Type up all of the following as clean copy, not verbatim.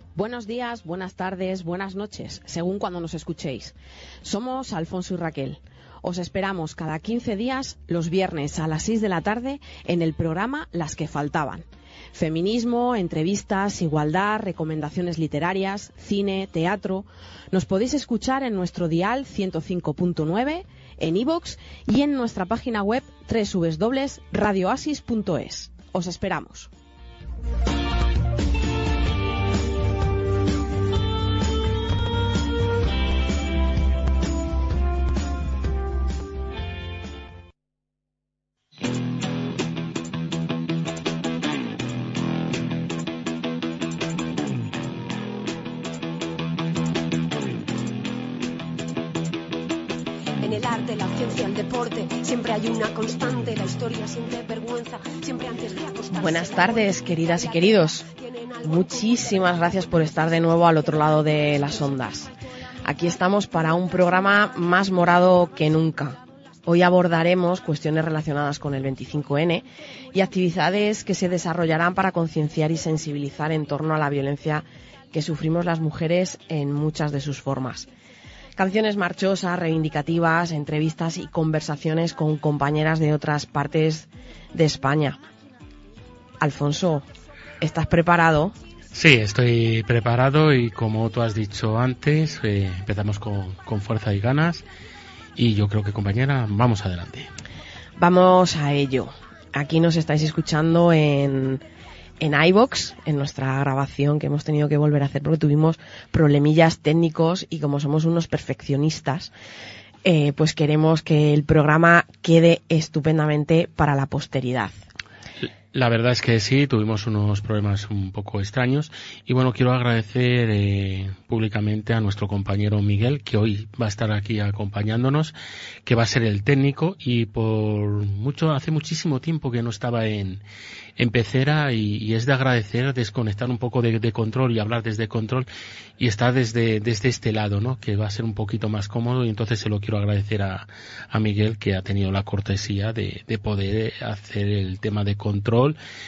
Buenos días, buenas tardes, buenas noches, según cuando nos escuchéis. Somos Alfonso y Raquel. Os esperamos cada 15 días, los viernes a las 6 de la tarde, en el programa Las que faltaban. Feminismo, entrevistas, igualdad, recomendaciones literarias, cine, teatro. Nos podéis escuchar en nuestro dial 105.9, en iVoox y en nuestra página web www.radioasis.es. Os esperamos. En el arte, la ciencia, el deporte, siempre hay una constante. La historia siempre vergüenza, siempre antes de acostarse. Buenas tardes, queridas y queridos. Muchísimas gracias por estar de nuevo al otro lado de las ondas. Aquí estamos para un programa más morado que nunca. Hoy abordaremos cuestiones relacionadas con el 25N y actividades que se desarrollarán para concienciar y sensibilizar en torno a la violencia que sufrimos las mujeres en muchas de sus formas. Canciones marchosas, reivindicativas, entrevistas y conversaciones con compañeras de otras partes de España. Alfonso, ¿estás preparado? Sí, estoy preparado y como tú has dicho antes, empezamos con fuerza y ganas y yo creo que, compañera, vamos adelante. Vamos a ello. Aquí nos estáis escuchando en iVoox, en nuestra grabación que hemos tenido que volver a hacer porque tuvimos problemillas técnicos y como somos unos perfeccionistas, pues queremos que el programa quede estupendamente para la posteridad. La verdad es que sí, tuvimos unos problemas un poco extraños y bueno, quiero agradecer públicamente a nuestro compañero Miguel, que hoy va a estar aquí acompañándonos, que va a ser el técnico y hace muchísimo tiempo que no estaba en Pecera y es de agradecer desconectar un poco de control y hablar desde control y estar desde este lado, ¿no? Que va a ser un poquito más cómodo y entonces se lo quiero agradecer a Miguel, que ha tenido la cortesía de poder hacer el tema de control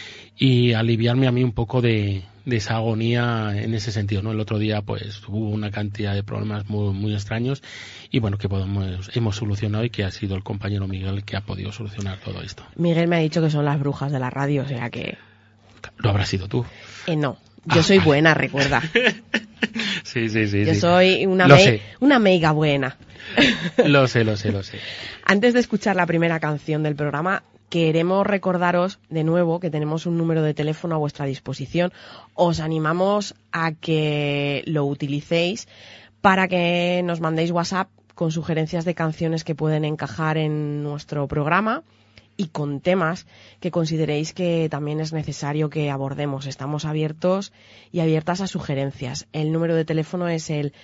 y aliviarme a mí un poco de esa agonía en ese sentido, ¿no? El otro día pues hubo una cantidad de problemas muy, muy extraños y bueno, que hemos solucionado y que ha sido el compañero Miguel que ha podido solucionar todo esto. Miguel me ha dicho que son las brujas de la radio, o sea que... ¿Lo habrás sido tú? No, yo soy buena, recuerda. Sí. Yo soy una meiga buena. Lo sé. Antes de escuchar la primera canción del programa, queremos recordaros de nuevo que tenemos un número de teléfono a vuestra disposición. Os animamos a que lo utilicéis para que nos mandéis WhatsApp con sugerencias de canciones que pueden encajar en nuestro programa y con temas que consideréis que también es necesario que abordemos. Estamos abiertos y abiertas a sugerencias. El número de teléfono es el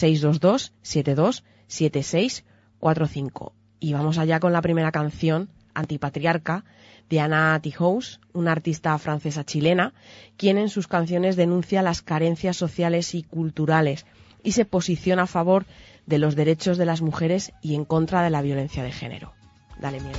622-727645. Y vamos allá con la primera canción, Antipatriarca, de Anna Tijoux, una artista francesa chilena, quien en sus canciones denuncia las carencias sociales y culturales y se posiciona a favor de los derechos de las mujeres y en contra de la violencia de género. Dale, Miguel.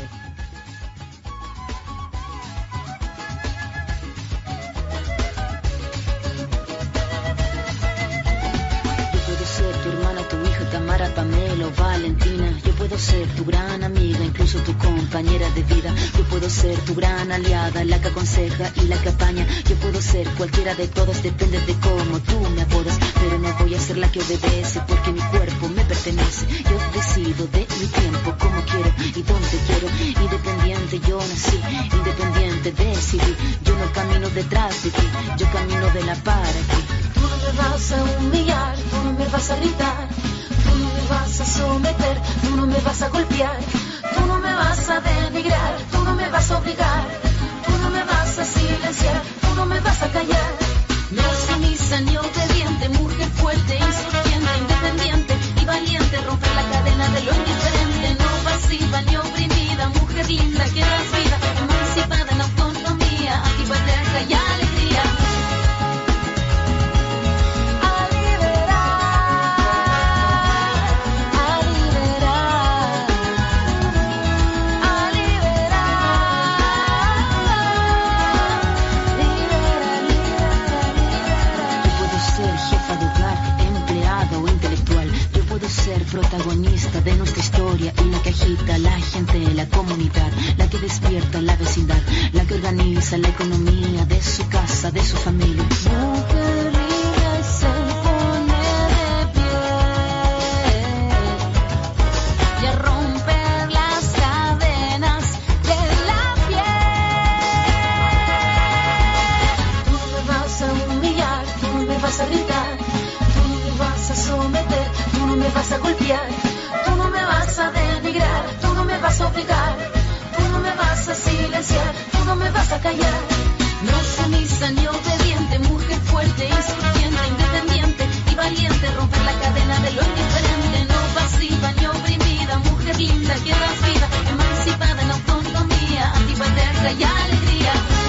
Tamara, Pamela o Valentina. Yo puedo ser tu gran amiga, incluso tu compañera de vida. Yo puedo ser tu gran aliada, la que aconseja y la que apaña. Yo puedo ser cualquiera de todas, depende de cómo tú me apodas. Pero no voy a ser la que obedece, porque mi cuerpo me pertenece. Yo decido de mi tiempo, como quiero y donde quiero. Independiente yo nací, independiente decidí. Yo no camino detrás de ti, yo camino de la para ti. Tú no me vas a humillar, tú no me vas a gritar. Tú no me vas a someter, tú no me vas a golpear, tú no me vas a denigrar, tú no me vas a obligar, tú no me vas a silenciar, tú no me vas a callar. No sumisa ni obediente, mujer fuerte, insurgente, independiente y valiente, romper la cadena de lo indiferente, no pasiva ni oprimida, mujer linda que das vida, emancipada en autonomía, antipatriarca y alegría. protagonista de nuestra historia y la que agita a la gente, la comunidad, la que despierta la vecindad, la que organiza la economía de su casa, de su familia. Mujer libre se pone de pie y a romper las cadenas de la piel. Tú no me vas a humillar, tú no me vas a gritar, tú no me vas a someter, tú no me vas a golpear, tú no me vas a denigrar, tú no me vas a obligar, tú no me vas a silenciar, tú no me vas a callar. No sumisa ni obediente, mujer fuerte, insurgente, independiente y valiente, romper la cadena de lo indiferente, no pasiva ni oprimida, mujer linda que das vida, emancipada en autonomía, antipaterna y alegría.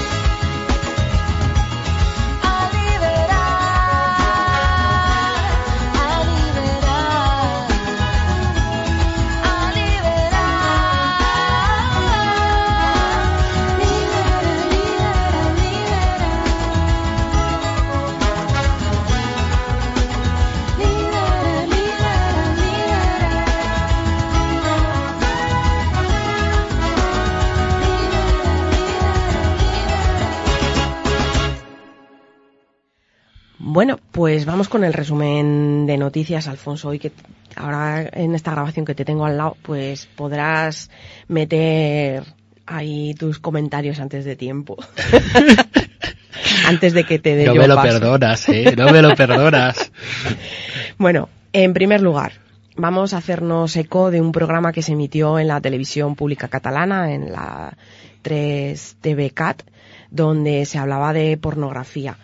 Bueno, pues vamos con el resumen de noticias, Alfonso. Hoy que ahora en esta grabación que te tengo al lado, pues podrás meter ahí tus comentarios antes de tiempo. Antes de que te dé yo paso. No me lo perdonas, no me lo perdonas. Bueno, en primer lugar, vamos a hacernos eco de un programa que se emitió en la televisión pública catalana, en la 3TVCAT, donde se hablaba de pornografía.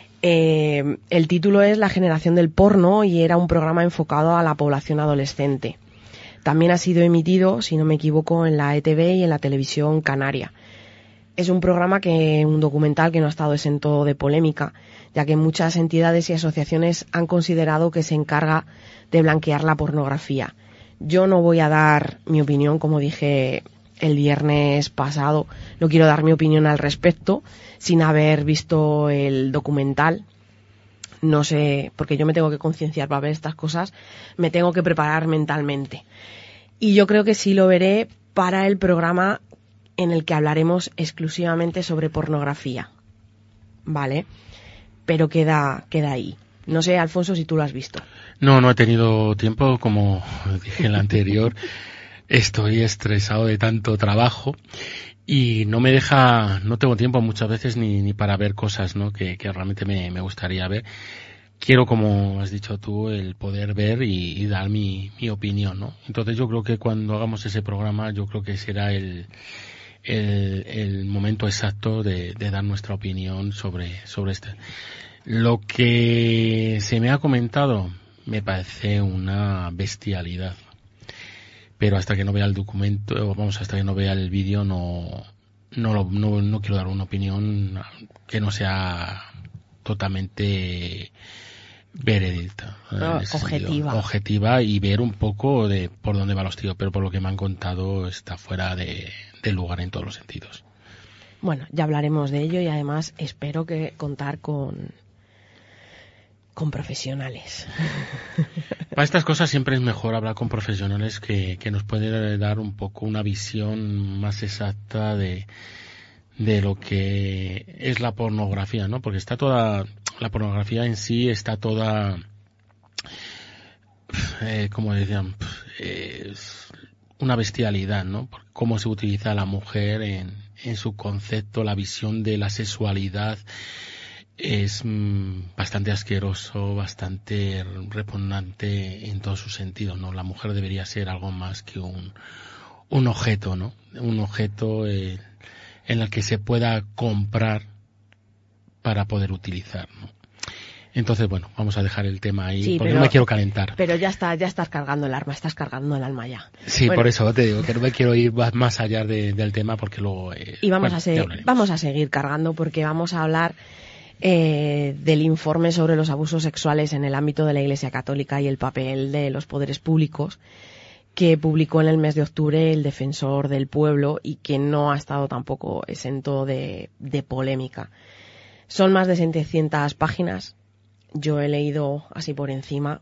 El título es La generación del porno y era un programa enfocado a la población adolescente. También ha sido emitido, si no me equivoco, en la ETV y en la televisión canaria. Es un documental que no ha estado exento de polémica, ya que muchas entidades y asociaciones han considerado que se encarga de blanquear la pornografía. Yo no voy a dar mi opinión, como dije el viernes pasado, no quiero dar mi opinión al respecto sin haber visto el documental. No sé, porque yo me tengo que concienciar para ver estas cosas, me tengo que preparar mentalmente. Y yo creo que sí lo veré para el programa en el que hablaremos exclusivamente sobre pornografía. ¿Vale? Pero queda ahí. No sé, Alfonso, si tú lo has visto. No he tenido tiempo, como dije en la anterior. Estoy estresado de tanto trabajo y no tengo tiempo muchas veces ni para ver cosas, ¿no? que realmente me gustaría ver. Quiero, como has dicho tú, el poder ver y dar mi opinión, ¿no? Entonces yo creo que cuando hagamos ese programa, yo creo que será el momento exacto de dar nuestra opinión sobre este. Lo que se me ha comentado me parece una bestialidad. Pero hasta que no vea el documento, hasta que no vea el vídeo, no quiero dar una opinión que no sea totalmente veredicta, objetiva y ver un poco de por dónde va los tiros, pero por lo que me han contado está fuera de lugar en todos los sentidos. Bueno, ya hablaremos de ello y además espero que contar con profesionales. Para estas cosas siempre es mejor hablar con profesionales que nos pueden dar un poco una visión más exacta de lo que es la pornografía, ¿no? Porque la pornografía en sí está toda, como decían, es una bestialidad, ¿no? Cómo se utiliza a la mujer en su concepto, la visión de la sexualidad. Es bastante asqueroso, bastante repugnante en todos sus sentidos, ¿no? La mujer debería ser algo más que un objeto, ¿no? Un objeto en el que se pueda comprar para poder utilizar, ¿no? Entonces, bueno, vamos a dejar el tema ahí, porque no me quiero calentar. Pero ya estás cargando el arma, estás cargando el alma ya. Sí, bueno, por eso te digo que no me quiero ir más allá del tema, porque luego... vamos a seguir cargando, porque vamos a hablar del informe sobre los abusos sexuales en el ámbito de la Iglesia Católica y el papel de los poderes públicos que publicó en el mes de octubre el Defensor del Pueblo y que no ha estado tampoco exento de polémica. Son más de 700 páginas. Yo he leído así por encima.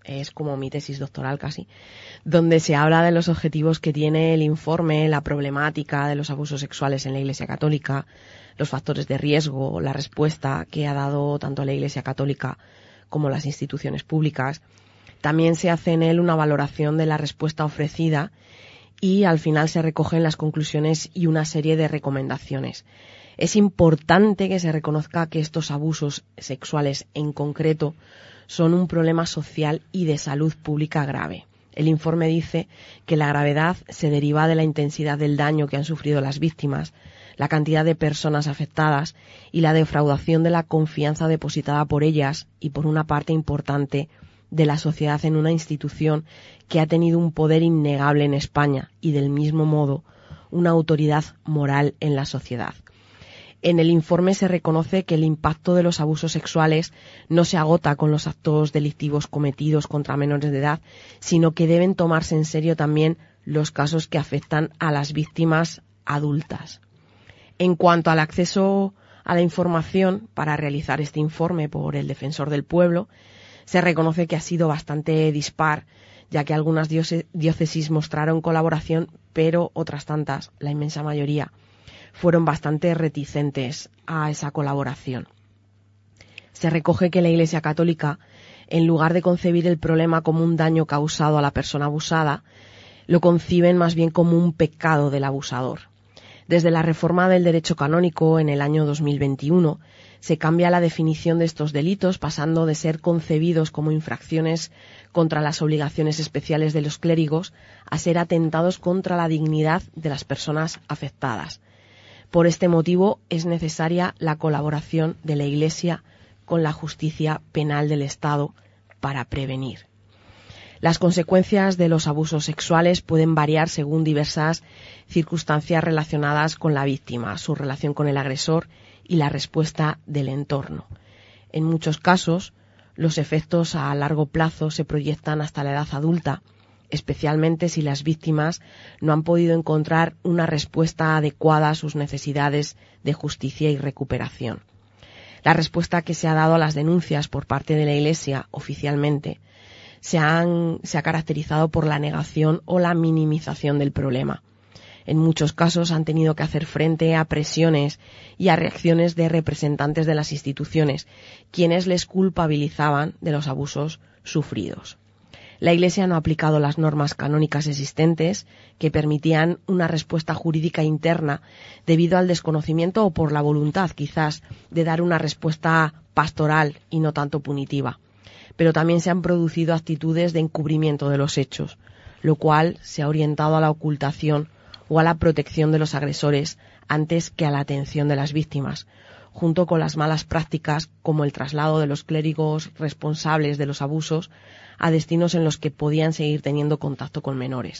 es como mi tesis doctoral casi, donde se habla de los objetivos que tiene el informe, la problemática de los abusos sexuales en la Iglesia Católica, los factores de riesgo, la respuesta que ha dado tanto la Iglesia Católica como las instituciones públicas. También se hace en él una valoración de la respuesta ofrecida y al final se recogen las conclusiones y una serie de recomendaciones. Es importante que se reconozca que estos abusos sexuales en concreto son un problema social y de salud pública grave. El informe dice que la gravedad se deriva de la intensidad del daño que han sufrido las víctimas, la cantidad de personas afectadas y la defraudación de la confianza depositada por ellas y por una parte importante de la sociedad en una institución que ha tenido un poder innegable en España y del mismo modo una autoridad moral en la sociedad. En el informe se reconoce que el impacto de los abusos sexuales no se agota con los actos delictivos cometidos contra menores de edad, sino que deben tomarse en serio también los casos que afectan a las víctimas adultas. En cuanto al acceso a la información para realizar este informe por el Defensor del Pueblo, se reconoce que ha sido bastante dispar, ya que algunas diócesis mostraron colaboración, pero otras tantas, la inmensa mayoría, fueron bastante reticentes a esa colaboración. Se recoge que la Iglesia Católica, en lugar de concebir el problema como un daño causado a la persona abusada, lo conciben más bien como un pecado del abusador. Desde la reforma del derecho canónico en el año 2021 se cambia la definición de estos delitos, pasando de ser concebidos como infracciones contra las obligaciones especiales de los clérigos a ser atentados contra la dignidad de las personas afectadas. Por este motivo es necesaria la colaboración de la Iglesia con la justicia penal del Estado para prevenir. Las consecuencias de los abusos sexuales pueden variar según diversas circunstancias relacionadas con la víctima, su relación con el agresor y la respuesta del entorno. En muchos casos, los efectos a largo plazo se proyectan hasta la edad adulta, especialmente si las víctimas no han podido encontrar una respuesta adecuada a sus necesidades de justicia y recuperación. La respuesta que se ha dado a las denuncias por parte de la Iglesia oficialmente se ha caracterizado por la negación o la minimización del problema. En muchos casos han tenido que hacer frente a presiones y a reacciones de representantes de las instituciones, quienes les culpabilizaban de los abusos sufridos. La Iglesia no ha aplicado las normas canónicas existentes que permitían una respuesta jurídica interna debido al desconocimiento o por la voluntad, quizás, de dar una respuesta pastoral y no tanto punitiva. Pero también se han producido actitudes de encubrimiento de los hechos, lo cual se ha orientado a la ocultación o a la protección de los agresores antes que a la atención de las víctimas, junto con las malas prácticas como el traslado de los clérigos responsables de los abusos a destinos en los que podían seguir teniendo contacto con menores.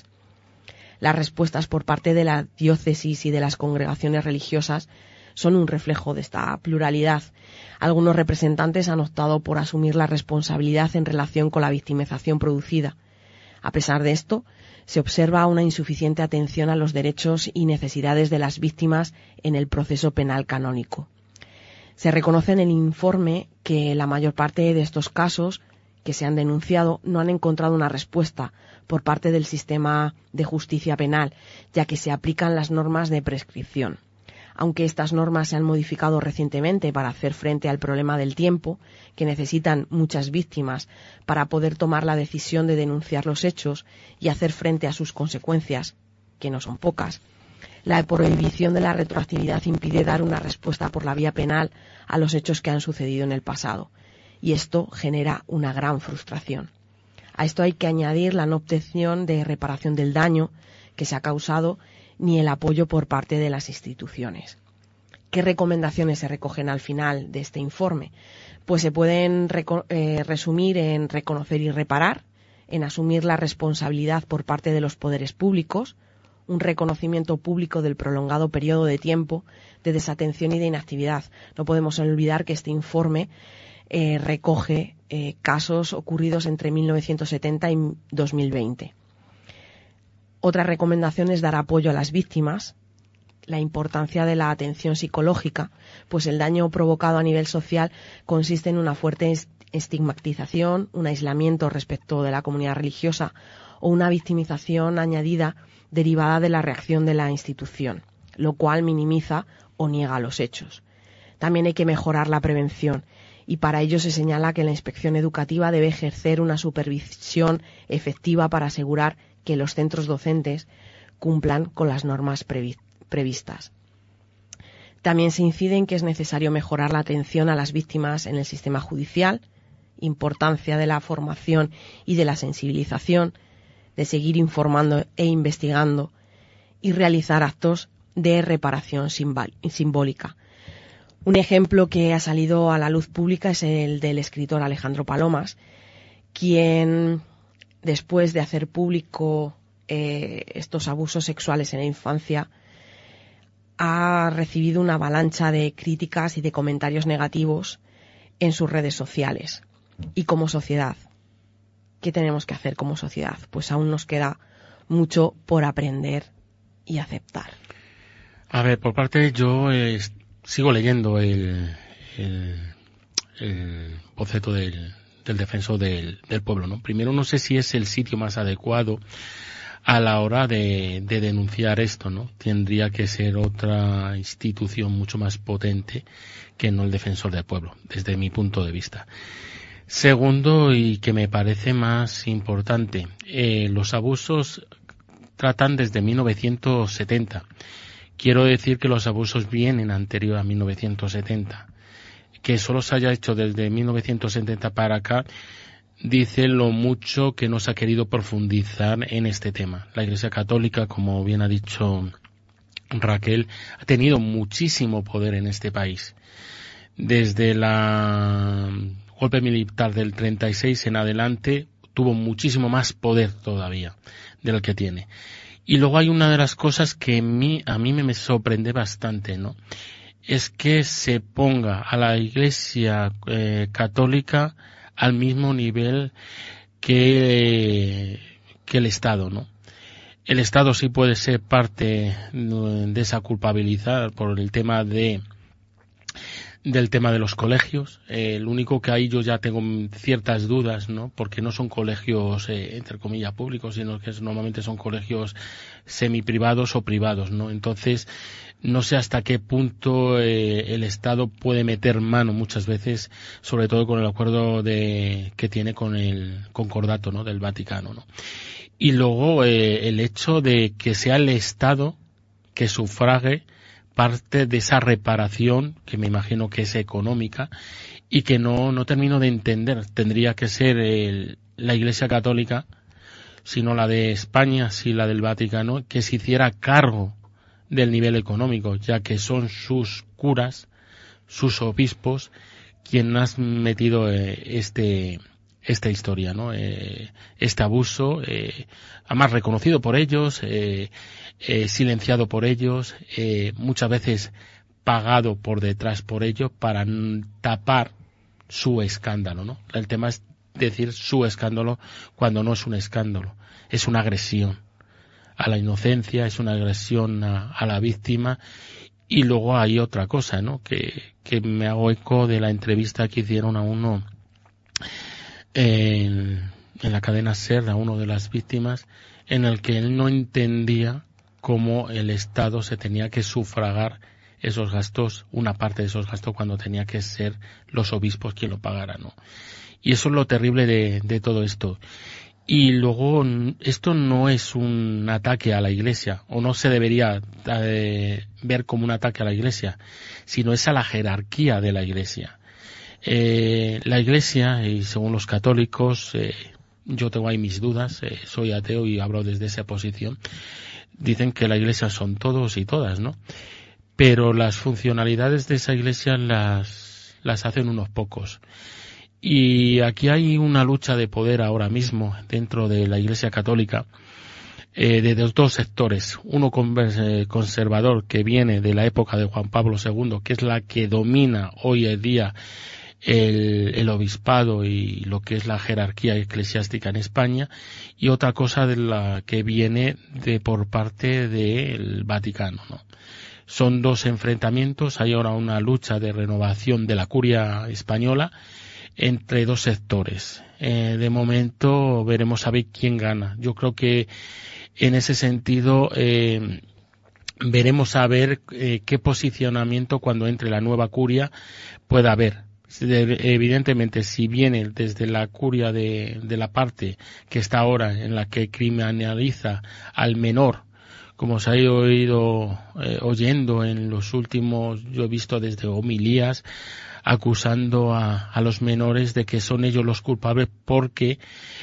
Las respuestas por parte de la diócesis y de las congregaciones religiosas son un reflejo de esta pluralidad. Algunos representantes han optado por asumir la responsabilidad en relación con la victimización producida. A pesar de esto, se observa una insuficiente atención a los derechos y necesidades de las víctimas en el proceso penal canónico. Se reconoce en el informe que la mayor parte de estos casos que se han denunciado no han encontrado una respuesta por parte del sistema de justicia penal, ya que se aplican las normas de prescripción. Aunque estas normas se han modificado recientemente para hacer frente al problema del tiempo, que necesitan muchas víctimas para poder tomar la decisión de denunciar los hechos y hacer frente a sus consecuencias, que no son pocas, la prohibición de la retroactividad impide dar una respuesta por la vía penal a los hechos que han sucedido en el pasado, y esto genera una gran frustración. A esto hay que añadir la no obtención de reparación del daño que se ha causado ni el apoyo por parte de las instituciones. ¿Qué recomendaciones se recogen al final de este informe? Pues se pueden resumir en reconocer y reparar, en asumir la responsabilidad por parte de los poderes públicos, un reconocimiento público del prolongado periodo de tiempo de desatención y de inactividad. No podemos olvidar que este informe recoge casos ocurridos entre 1970 y 2020. Otra recomendación es dar apoyo a las víctimas, la importancia de la atención psicológica, pues el daño provocado a nivel social consiste en una fuerte estigmatización, un aislamiento respecto de la comunidad religiosa o una victimización añadida derivada de la reacción de la institución, lo cual minimiza o niega los hechos. También hay que mejorar la prevención y para ello se señala que la inspección educativa debe ejercer una supervisión efectiva para asegurar que los centros docentes cumplan con las normas previstas. También se incide en que es necesario mejorar la atención a las víctimas en el sistema judicial, importancia de la formación y de la sensibilización, de seguir informando e investigando y realizar actos de reparación simbólica. Un ejemplo que ha salido a la luz pública es el del escritor Alejandro Palomas, quien, después de hacer público estos abusos sexuales en la infancia, ha recibido una avalancha de críticas y de comentarios negativos en sus redes sociales. Y como sociedad, ¿qué tenemos que hacer como sociedad? Pues aún nos queda mucho por aprender y aceptar. A ver, por parte yo sigo leyendo el boceto del defensor del pueblo, ¿no? Primero, no sé si es el sitio más adecuado a la hora de denunciar esto, ¿no? Tendría que ser otra institución mucho más potente que no el defensor del pueblo, desde mi punto de vista. Segundo, y que me parece más importante, los abusos tratan desde 1970. Quiero decir que los abusos vienen anterior a 1970. Que solo se haya hecho desde 1970 para acá dice lo mucho que no se ha querido profundizar en este tema. La Iglesia Católica, como bien ha dicho Raquel, ha tenido muchísimo poder en este país. Desde la golpe militar del 36 en adelante tuvo muchísimo más poder todavía del que tiene. Y luego hay una de las cosas que a mí me sorprende bastante, ¿no? Es que se ponga a la Iglesia Católica al mismo nivel que el Estado, ¿no? El Estado sí puede ser parte de esa culpabilidad por el tema del tema de los colegios. El único que ahí yo ya tengo ciertas dudas, ¿no? Porque no son colegios, entre comillas, públicos, sino que normalmente son colegios semiprivados o privados, ¿no? Entonces, no sé hasta qué punto el Estado puede meter mano muchas veces, sobre todo con el acuerdo que tiene con el concordato, ¿no? Del Vaticano, ¿no? Y luego el hecho de que sea el Estado que sufrague parte de esa reparación, que me imagino que es económica, y que no termino de entender. Tendría que ser la Iglesia Católica, si no la de España, si la del Vaticano, que se hiciera cargo del nivel económico, ya que son sus curas, sus obispos, quienes han metido esta historia, ¿no? Este abuso, además reconocido por ellos, silenciado por ellos, muchas veces pagado por detrás por ellos para tapar su escándalo, ¿no? El tema es decir su escándalo cuando no es un escándalo, es una agresión a la inocencia, es una agresión a la víctima. Y luego hay otra cosa, ¿no? Que me hago eco de la entrevista que hicieron a uno en la cadena SER, a uno de las víctimas, en el que él no entendía cómo el Estado se tenía que sufragar esos gastos, una parte de esos gastos, cuando tenía que ser los obispos quien lo pagara, ¿no? Y eso es lo terrible de todo esto. Y luego, esto no es un ataque a la Iglesia, o no se debería ver como un ataque a la Iglesia, sino es a la jerarquía de la Iglesia. La Iglesia, y según los católicos, yo tengo ahí mis dudas, soy ateo y hablo desde esa posición, dicen que la Iglesia son todos y todas, ¿no? Pero las funcionalidades de esa Iglesia las hacen unos pocos. Y aquí hay una lucha de poder ahora mismo dentro de la Iglesia Católica, de los dos sectores. Uno conservador, que viene de la época de Juan Pablo II, que es la que domina hoy en día el obispado y lo que es la jerarquía eclesiástica en España, y otra cosa de la que viene por parte del Vaticano, ¿no? Son dos enfrentamientos. Hay ahora una lucha de renovación de la curia española, entre dos sectores. De momento veremos a ver quién gana. Yo creo que en ese sentido veremos a ver qué posicionamiento cuando entre la nueva curia pueda haber. Evidentemente, si viene desde la curia de la parte que está ahora en la que criminaliza al menor, como se ha ido oyendo en los últimos, yo he visto desde homilías acusando a los menores de que son ellos los culpables porque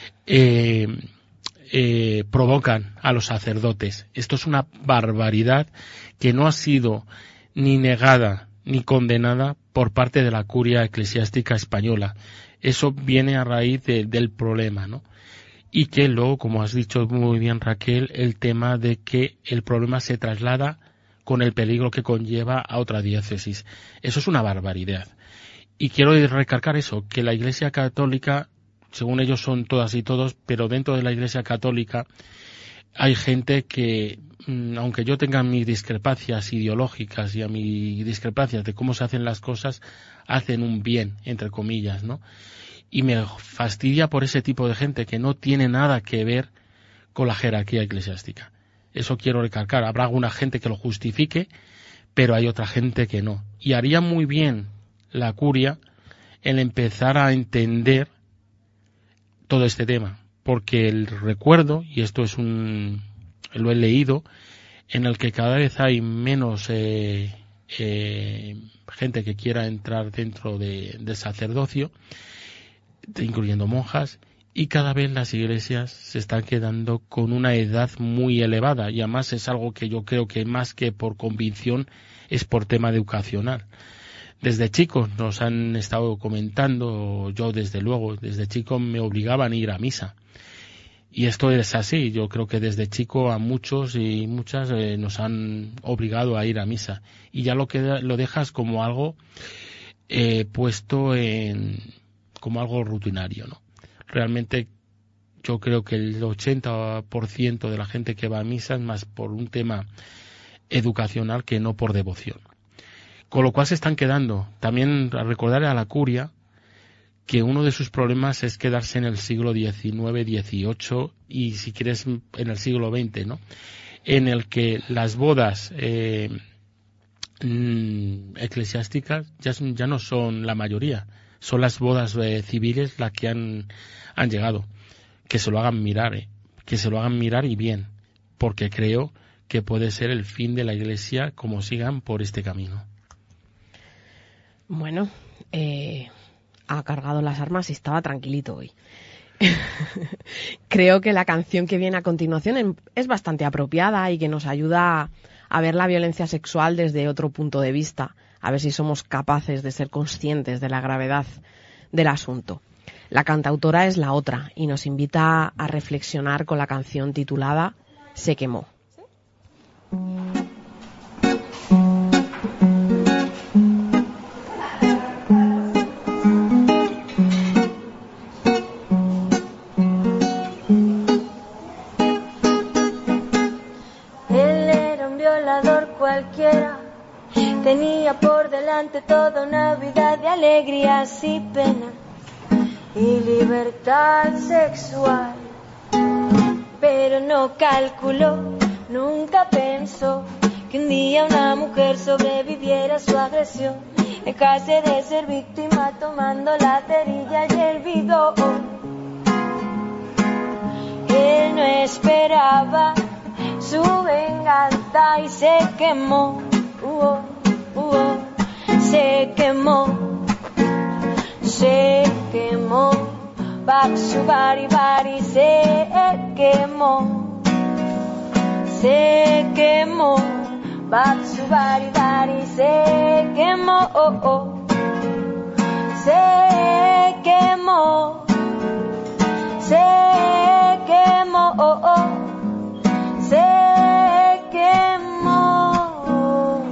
provocan a los sacerdotes. Esto es una barbaridad que no ha sido ni negada ni condenada por parte de la curia eclesiástica española. Eso viene a raíz del problema, ¿no? Y que luego, como has dicho muy bien, Raquel, el tema de que el problema se traslada con el peligro que conlleva a otra diócesis. Eso es una barbaridad. Y quiero recalcar eso, que la Iglesia Católica, según ellos son todas y todos, pero dentro de la Iglesia Católica hay gente que, aunque yo tenga mis discrepancias ideológicas y a mis discrepancias de cómo se hacen las cosas, hacen un bien, entre comillas, ¿no? Y me fastidia por ese tipo de gente que no tiene nada que ver con la jerarquía eclesiástica. Eso quiero recalcar. Habrá alguna gente que lo justifique, pero hay otra gente que no. Y haría muy bien la curia en empezar a entender todo este tema, porque el recuerdo, y esto es lo he leído, en el que cada vez hay menos gente que quiera entrar dentro del sacerdocio, incluyendo monjas, y cada vez las iglesias se están quedando con una edad muy elevada, y además es algo que yo creo que más que por convicción es por tema educacional. Desde chicos nos han estado comentando, yo desde luego, desde chico me obligaban a ir a misa. Y esto es así, yo creo que desde chico a muchos y muchas nos han obligado a ir a misa. Y ya lo dejas como algo puesto como algo rutinario, ¿no? Realmente yo creo que el 80% de la gente que va a misa es más por un tema educacional que no por devoción. Con lo cual se están quedando. También a recordar a la curia que uno de sus problemas es quedarse en el siglo XIX, XVIII y si quieres en el siglo XX, ¿no? En el que las bodas eclesiásticas ya no son la mayoría, son las bodas civiles las que han llegado. Que se lo hagan mirar, que se lo hagan mirar y bien, porque creo que puede ser el fin de la Iglesia como sigan por este camino. Bueno, ha cargado las armas y estaba tranquilito hoy. Creo que la canción que viene a continuación es bastante apropiada y que nos ayuda a ver la violencia sexual desde otro punto de vista, a ver si somos capaces de ser conscientes de la gravedad del asunto. La cantautora es La Otra y nos invita a reflexionar con la canción titulada Se quemó. Cualquiera tenía por delante toda una vida de alegrías y penas y libertad sexual, pero no calculó, nunca pensó que un día una mujer sobreviviera a su agresión, dejase de ser víctima tomando la cerilla y el bidón. Él no esperaba su venganza y se quemó, se quemó, se quemó, back su bari bari, se quemó, back su bari bari, se quemó, se quemó, se quemó. Se quemó.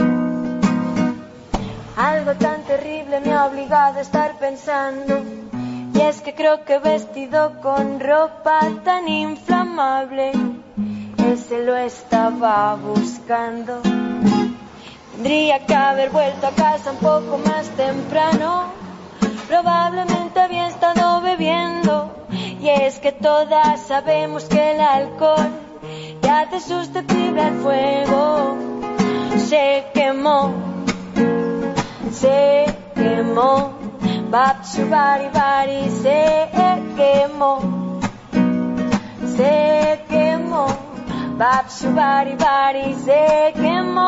Algo tan terrible me ha obligado a estar pensando, y es que creo que vestido con ropa tan inflamable, él se lo estaba buscando. Tendría que haber vuelto a casa un poco más temprano, probablemente había estado bebiendo. Y es que todas sabemos que el alcohol te hace susceptible al fuego. Se quemó, Babsu bari bari, se quemó, Babsu bari bari, se quemó,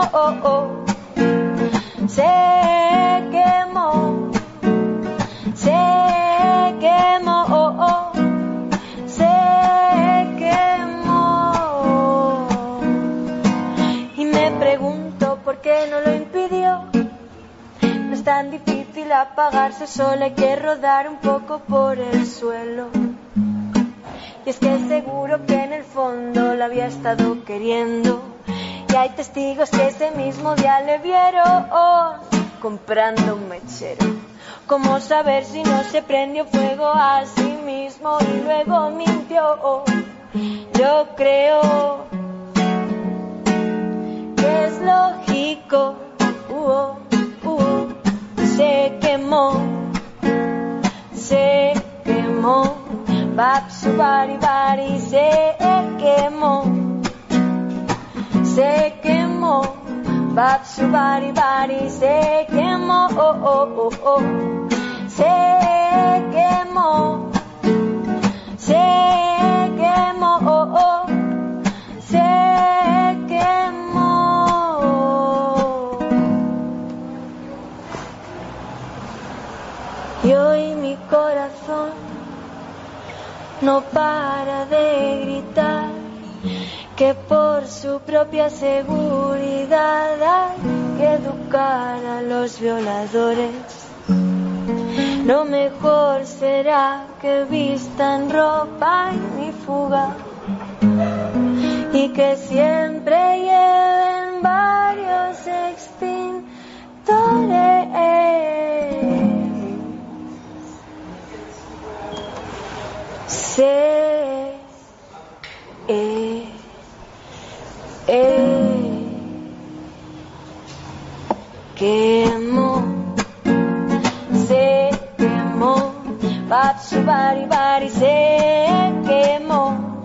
se quemó, se quemó, se quemó. Y me pregunto por qué no lo impidió. No es tan difícil apagarse, solo hay que rodar un poco por el suelo. Y es que seguro que en el fondo la había estado queriendo. Y hay testigos que ese mismo día le vieron comprando un mechero. ¿Cómo saber si no se prendió fuego a sí mismo y luego mintió? Yo creo que es lógico. Se quemó, Babsu bari bari, se quemó, Babsu bari bari, se quemó, se quemó, se quemó, se quemó. Y hoy mi corazón no para de gritar que por su propia seguridad hay que educar a los violadores. Lo mejor será que vistan ropa ignífuga y que siempre lleven varios extintores. Se quemó, Babsu bari bari, se quemó,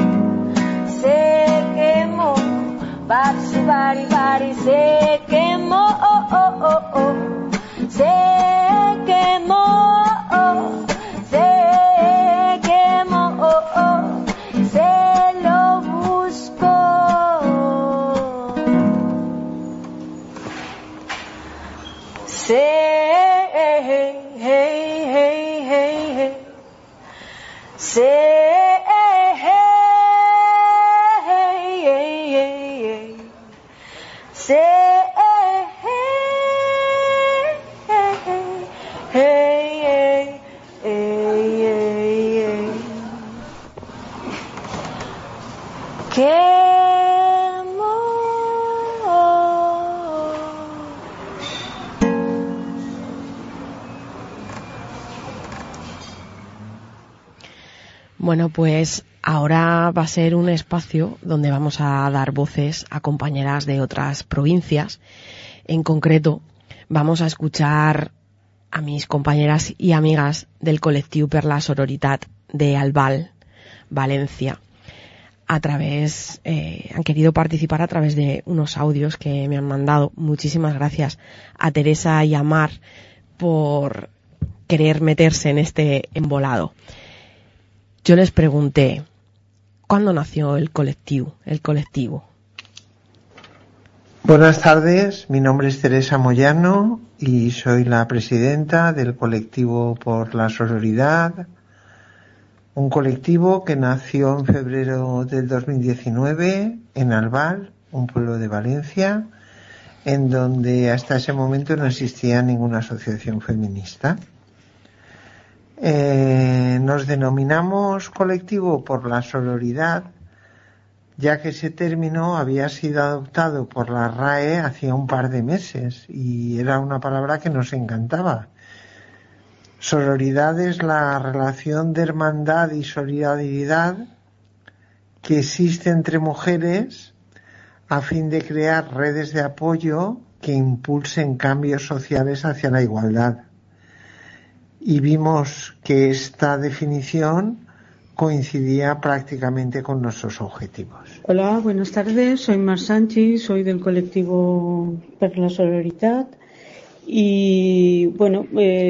Babsu bari bari, se quemó, se quemó, se quemó, se lo buscó. Se Bueno, pues ahora va a ser un espacio donde vamos a dar voces a compañeras de otras provincias. En concreto, vamos a escuchar a mis compañeras y amigas del colectivo per la Sororitat de Albal, Valencia. Han querido participar a través de unos audios que me han mandado. Muchísimas gracias a Teresa y a Mar por querer meterse en este embolado. Yo les pregunté, ¿cuándo nació el colectivo? Buenas tardes, mi nombre es Teresa Moyano y soy la presidenta del colectivo por la Sororidad, un colectivo que nació en febrero del 2019 en Albal, un pueblo de Valencia, en donde hasta ese momento no existía ninguna asociación feminista. Nos denominamos colectivo por la sororidad, ya que ese término había sido adoptado por la RAE hacía un par de meses y era una palabra que nos encantaba. Sororidad es la relación de hermandad y solidaridad que existe entre mujeres a fin de crear redes de apoyo que impulsen cambios sociales hacia la igualdad. y vimos que esta definición coincidía prácticamente con nuestros objetivos. Hola, buenas tardes. Soy Mar Sánchez, soy del colectivo Per la Sororidad y bueno,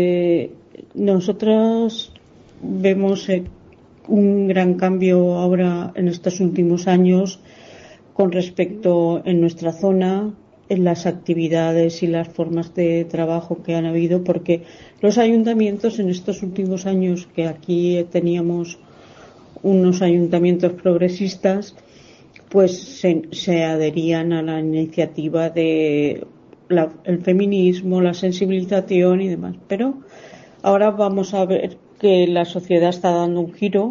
nosotros vemos un gran cambio ahora en estos últimos años con respecto en nuestra zona, en las actividades y las formas de trabajo que han habido, porque los ayuntamientos en estos últimos años, que aquí teníamos unos ayuntamientos progresistas, pues se adherían a la iniciativa de el feminismo, la sensibilización y demás. Pero ahora vamos a ver que la sociedad está dando un giro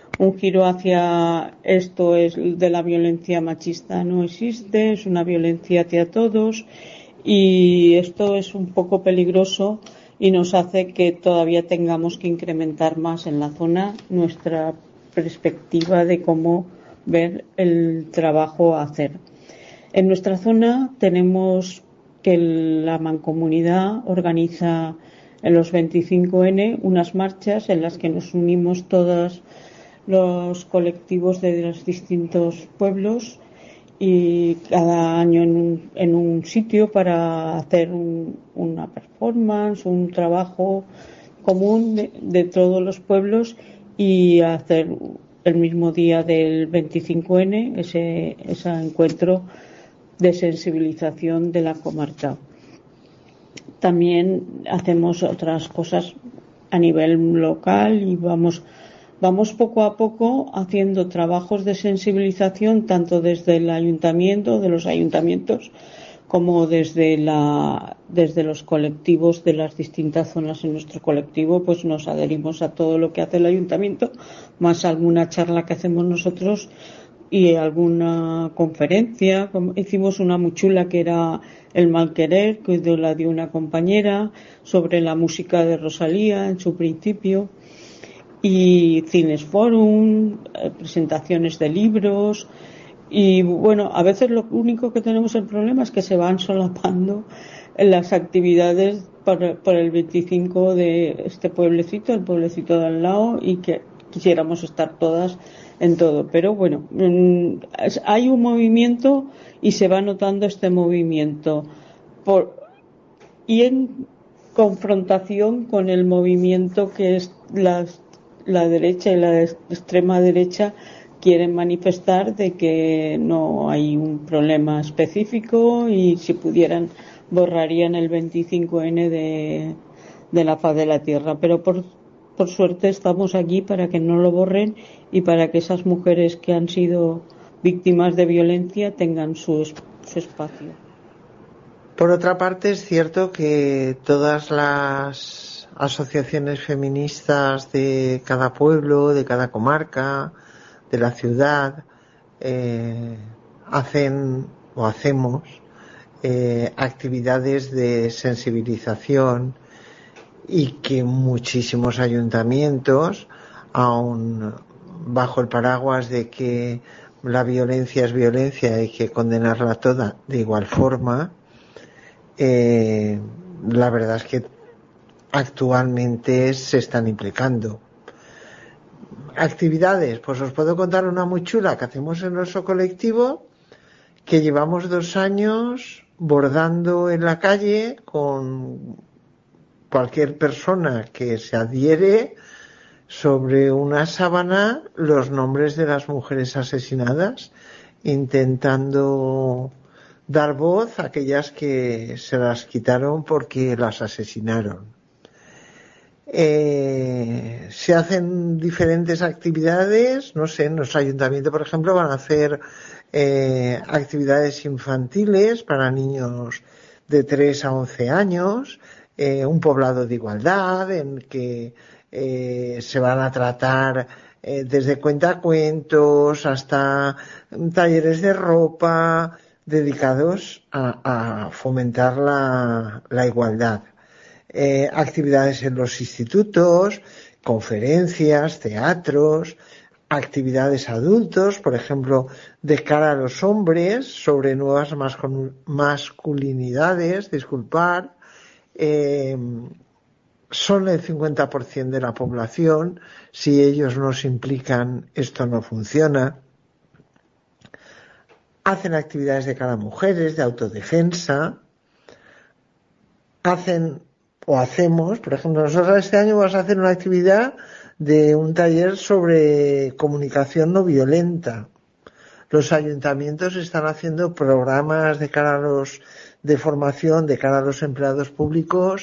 hacia esto es de la violencia machista no existe, es una violencia hacia todos, y esto es un poco peligroso y nos hace que todavía tengamos que incrementar más en la zona nuestra perspectiva de cómo ver el trabajo a hacer. En nuestra zona tenemos que la Mancomunidad organiza en los 25N unas marchas en las que nos unimos todos los colectivos de los distintos pueblos y cada año en un sitio para hacer una performance, un trabajo común de todos los pueblos y hacer el mismo día del 25N ese encuentro de sensibilización de la comarca. También hacemos otras cosas a nivel local y vamos poco a poco haciendo trabajos de sensibilización tanto desde el ayuntamiento, de los ayuntamientos, como desde los colectivos de las distintas zonas. En nuestro colectivo pues nos adherimos a todo lo que hace el ayuntamiento, más alguna charla que hacemos nosotros y alguna conferencia. Hicimos una muy chula que era El mal querer, que la dio una compañera, sobre la música de Rosalía en su principio, y Cines Forum, presentaciones de libros. Y bueno, a veces lo único que tenemos el problema es que se van solapando en las actividades por el 25 de este pueblecito, el pueblecito de al lado, y que quisiéramos estar todas en todo. Pero bueno, hay un movimiento y se va notando este movimiento y en confrontación con el movimiento que es la derecha y la extrema derecha quieren manifestar de que no hay un problema específico y si pudieran borrarían el 25N de la faz de la tierra. Pero por suerte estamos aquí para que no lo borren y para que esas mujeres que han sido víctimas de violencia tengan su espacio. Por otra parte, es cierto que todas las asociaciones feministas de cada pueblo, de cada comarca, de la ciudad, hacemos actividades de sensibilización, y que muchísimos ayuntamientos, aun bajo el paraguas de que la violencia es violencia y hay que condenarla toda de igual forma, la verdad es que actualmente se están implicando. Actividades, pues os puedo contar una muy chula que hacemos en nuestro colectivo, que llevamos 2 años bordando en la calle con cualquier persona que se adhiere sobre una sábana los nombres de las mujeres asesinadas, intentando dar voz a aquellas que se las quitaron porque las asesinaron. Se hacen diferentes actividades, no sé, en nuestro ayuntamiento, por ejemplo, van a hacer actividades infantiles para niños de 3 a 11 años, un poblado de igualdad en que se van a tratar desde cuentacuentos hasta talleres de ropa dedicados a fomentar la igualdad. Actividades en los institutos, conferencias, teatros, actividades adultos, por ejemplo, de cara a los hombres, sobre nuevas masculinidades, son el 50% de la población. Si ellos no se implican, esto no funciona. Hacen actividades de cara a mujeres, de autodefensa. Hacemos, por ejemplo, nosotros este año vamos a hacer una actividad de un taller sobre comunicación no violenta. Los ayuntamientos están haciendo programas de formación de cara a los empleados públicos,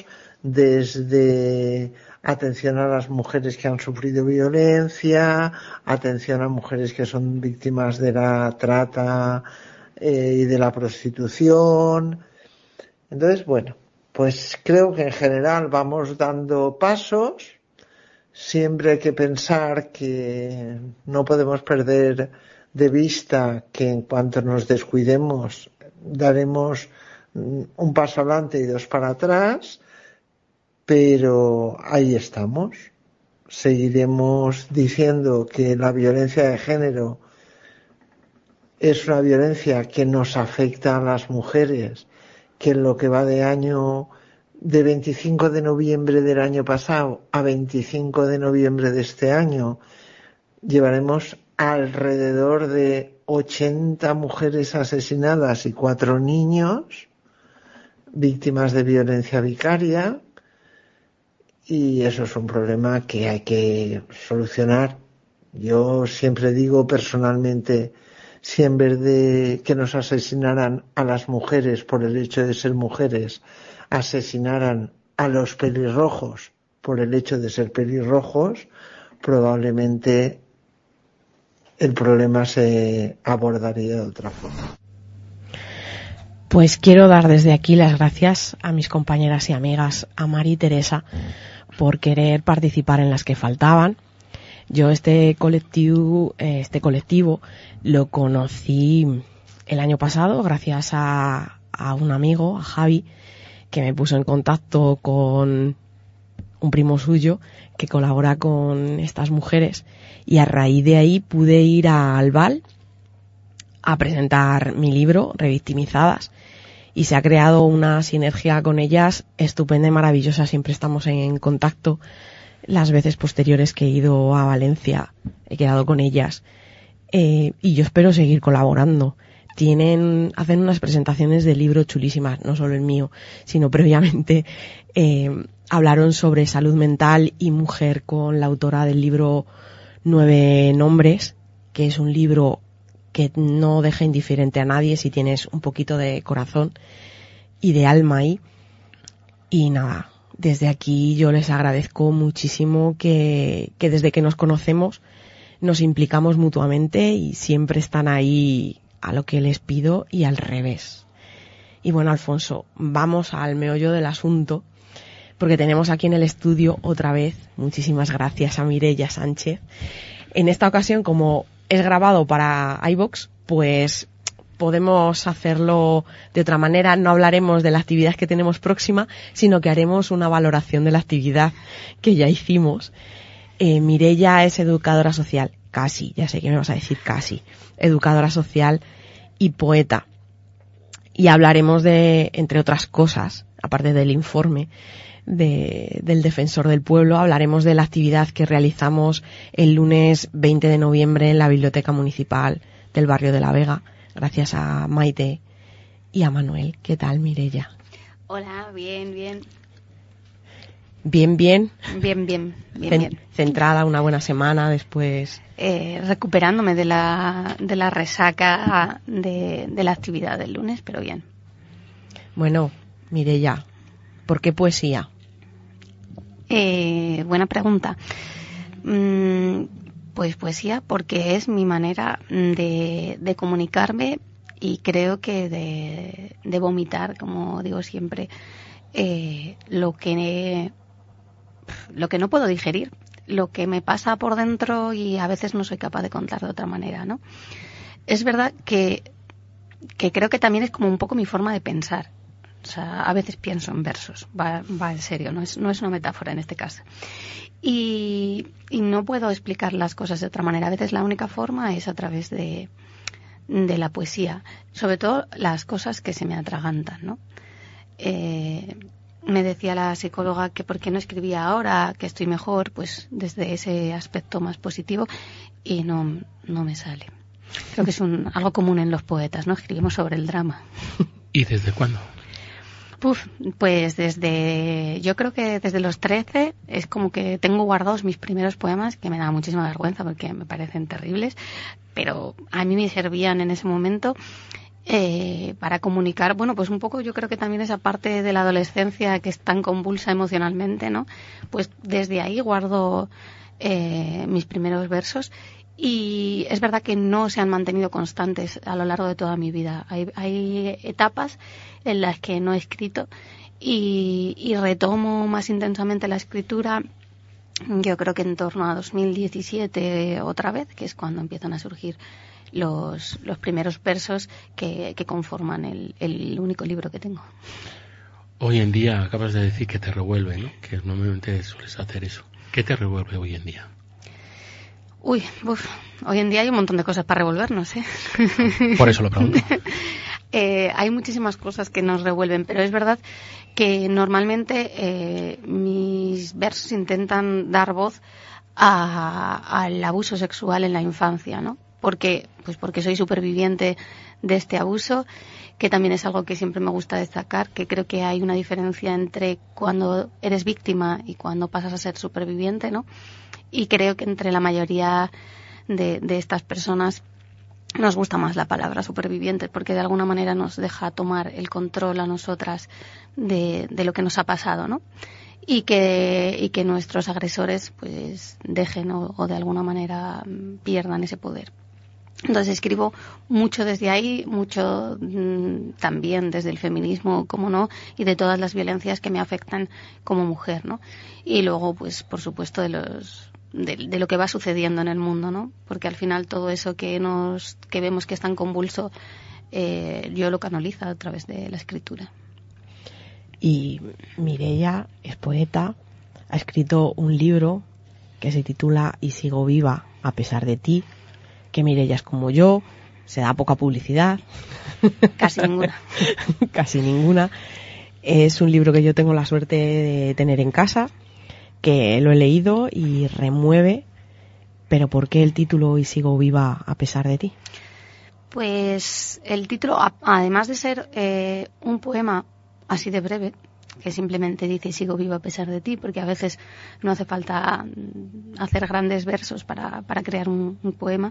desde atención a las mujeres que han sufrido violencia, atención a mujeres que son víctimas de la trata y de la prostitución. Entonces, bueno, pues creo que en general vamos dando pasos. Siempre hay que pensar que no podemos perder de vista que en cuanto nos descuidemos daremos un paso adelante y dos para atrás, pero ahí estamos. Seguiremos diciendo que la violencia de género es una violencia que nos afecta a las mujeres, que en lo que va de año, de 25 de noviembre del año pasado a 25 de noviembre de este año, llevaremos alrededor de 80 mujeres asesinadas y 4 niños víctimas de violencia vicaria, y eso es un problema que hay que solucionar. Yo siempre digo personalmente, si en vez de que nos asesinaran a las mujeres por el hecho de ser mujeres, asesinaran a los pelirrojos por el hecho de ser pelirrojos, probablemente el problema se abordaría de otra forma. Pues quiero dar desde aquí las gracias a mis compañeras y amigas, a Mari y Teresa, por querer participar en las que faltaban. Yo este colectivo lo conocí el año pasado gracias a un amigo, a Javi, que me puso en contacto con un primo suyo que colabora con estas mujeres, y a raíz de ahí pude ir a Albal a presentar mi libro, Revictimizadas, y se ha creado una sinergia con ellas estupenda y maravillosa. Siempre estamos en contacto. Las veces posteriores que he ido a Valencia he quedado con ellas, y yo espero seguir colaborando. Hacen unas presentaciones de libro chulísimas, no solo el mío, sino previamente hablaron sobre salud mental y mujer con la autora del libro 9 nombres, que es un libro que no deja indiferente a nadie si tienes un poquito de corazón y de alma ahí. Y nada, desde aquí yo les agradezco muchísimo que desde que nos conocemos nos implicamos mutuamente y siempre están ahí a lo que les pido y al revés. Y bueno, Alfonso, vamos al meollo del asunto, porque tenemos aquí en el estudio otra vez, muchísimas gracias a Mireia Sánchez. En esta ocasión, como es grabado para iVoox, pues podemos hacerlo de otra manera. No hablaremos de la actividad que tenemos próxima, sino que haremos una valoración de la actividad que ya hicimos. Mireia es educadora social, casi, ya sé que me vas a decir casi, educadora social y poeta. Y hablaremos de, entre otras cosas, aparte del informe del Defensor del Pueblo, hablaremos de la actividad que realizamos el lunes 20 de noviembre en la Biblioteca Municipal del barrio de La Vega, gracias a Maite y a Manuel. ¿Qué tal, Mireia? Hola, bien. Bien. Centrada, una buena semana después. Recuperándome de la resaca de la actividad del lunes, pero bien. Bueno, Mireia, ¿por qué poesía? Buena pregunta. Pues poesía porque es mi manera de comunicarme, y creo que de vomitar, como digo siempre, lo que no puedo digerir, lo que me pasa por dentro y a veces no soy capaz de contar de otra manera, ¿no? Es verdad que creo que también es como un poco mi forma de pensar. O sea, a veces pienso en versos, va en serio, no es una metáfora en este caso. Y no puedo explicar las cosas de otra manera. A veces la única forma es a través de la poesía, sobre todo las cosas que se me atragantan, ¿no? me decía la psicóloga que por qué no escribía ahora, que estoy mejor, pues desde ese aspecto más positivo, y no me sale. Creo que es algo común en los poetas, ¿no? Escribimos sobre el drama. ¿Y desde cuándo? Pues yo creo que desde los 13 es como que tengo guardados mis primeros poemas, que me da muchísima vergüenza porque me parecen terribles, pero a mí me servían en ese momento para comunicar, bueno, pues un poco yo creo que también esa parte de la adolescencia que es tan convulsa emocionalmente, ¿no? Pues desde ahí guardo mis primeros versos. Y es verdad que no se han mantenido constantes a lo largo de toda mi vida. Hay etapas en las que no he escrito y retomo más intensamente la escritura, yo creo que en torno a 2017 otra vez, que es cuando empiezan a surgir los primeros versos que conforman el único libro que tengo. Hoy en día acabas de decir que te revuelve, ¿no? Que normalmente sueles hacer eso. ¿Qué te revuelve hoy en día? Hoy en día hay un montón de cosas para revolvernos, ¿eh? Por eso lo pregunto. Hay muchísimas cosas que nos revuelven, pero es verdad que normalmente mis versos intentan dar voz al abuso sexual en la infancia, ¿no? Porque soy superviviente de este abuso, que también es algo que siempre me gusta destacar, que creo que hay una diferencia entre cuando eres víctima y cuando pasas a ser superviviente, ¿no? Y creo que entre la mayoría de estas personas nos gusta más la palabra superviviente, porque de alguna manera nos deja tomar el control a nosotras de lo que nos ha pasado, ¿no? Y que nuestros agresores pues dejen o de alguna manera pierdan ese poder. Entonces escribo mucho desde ahí, mucho también desde el feminismo, como no, y de todas las violencias que me afectan como mujer, ¿no? Y luego, pues, por supuesto, de lo que va sucediendo en el mundo, ¿no? Porque al final todo eso que vemos que es tan convulso, yo lo canalizo a través de la escritura. Y Mireia es poeta, ha escrito un libro que se titula Y sigo viva a pesar de ti, que Mireia es como yo, se da poca publicidad. Casi ninguna. Casi ninguna. Es un libro que yo tengo la suerte de tener en casa, que lo he leído y remueve. Pero ¿por qué el título Y sigo viva a pesar de ti? Pues el título, además de ser un poema así de breve, que simplemente dice y sigo viva a pesar de ti, porque a veces no hace falta hacer grandes versos para crear un poema,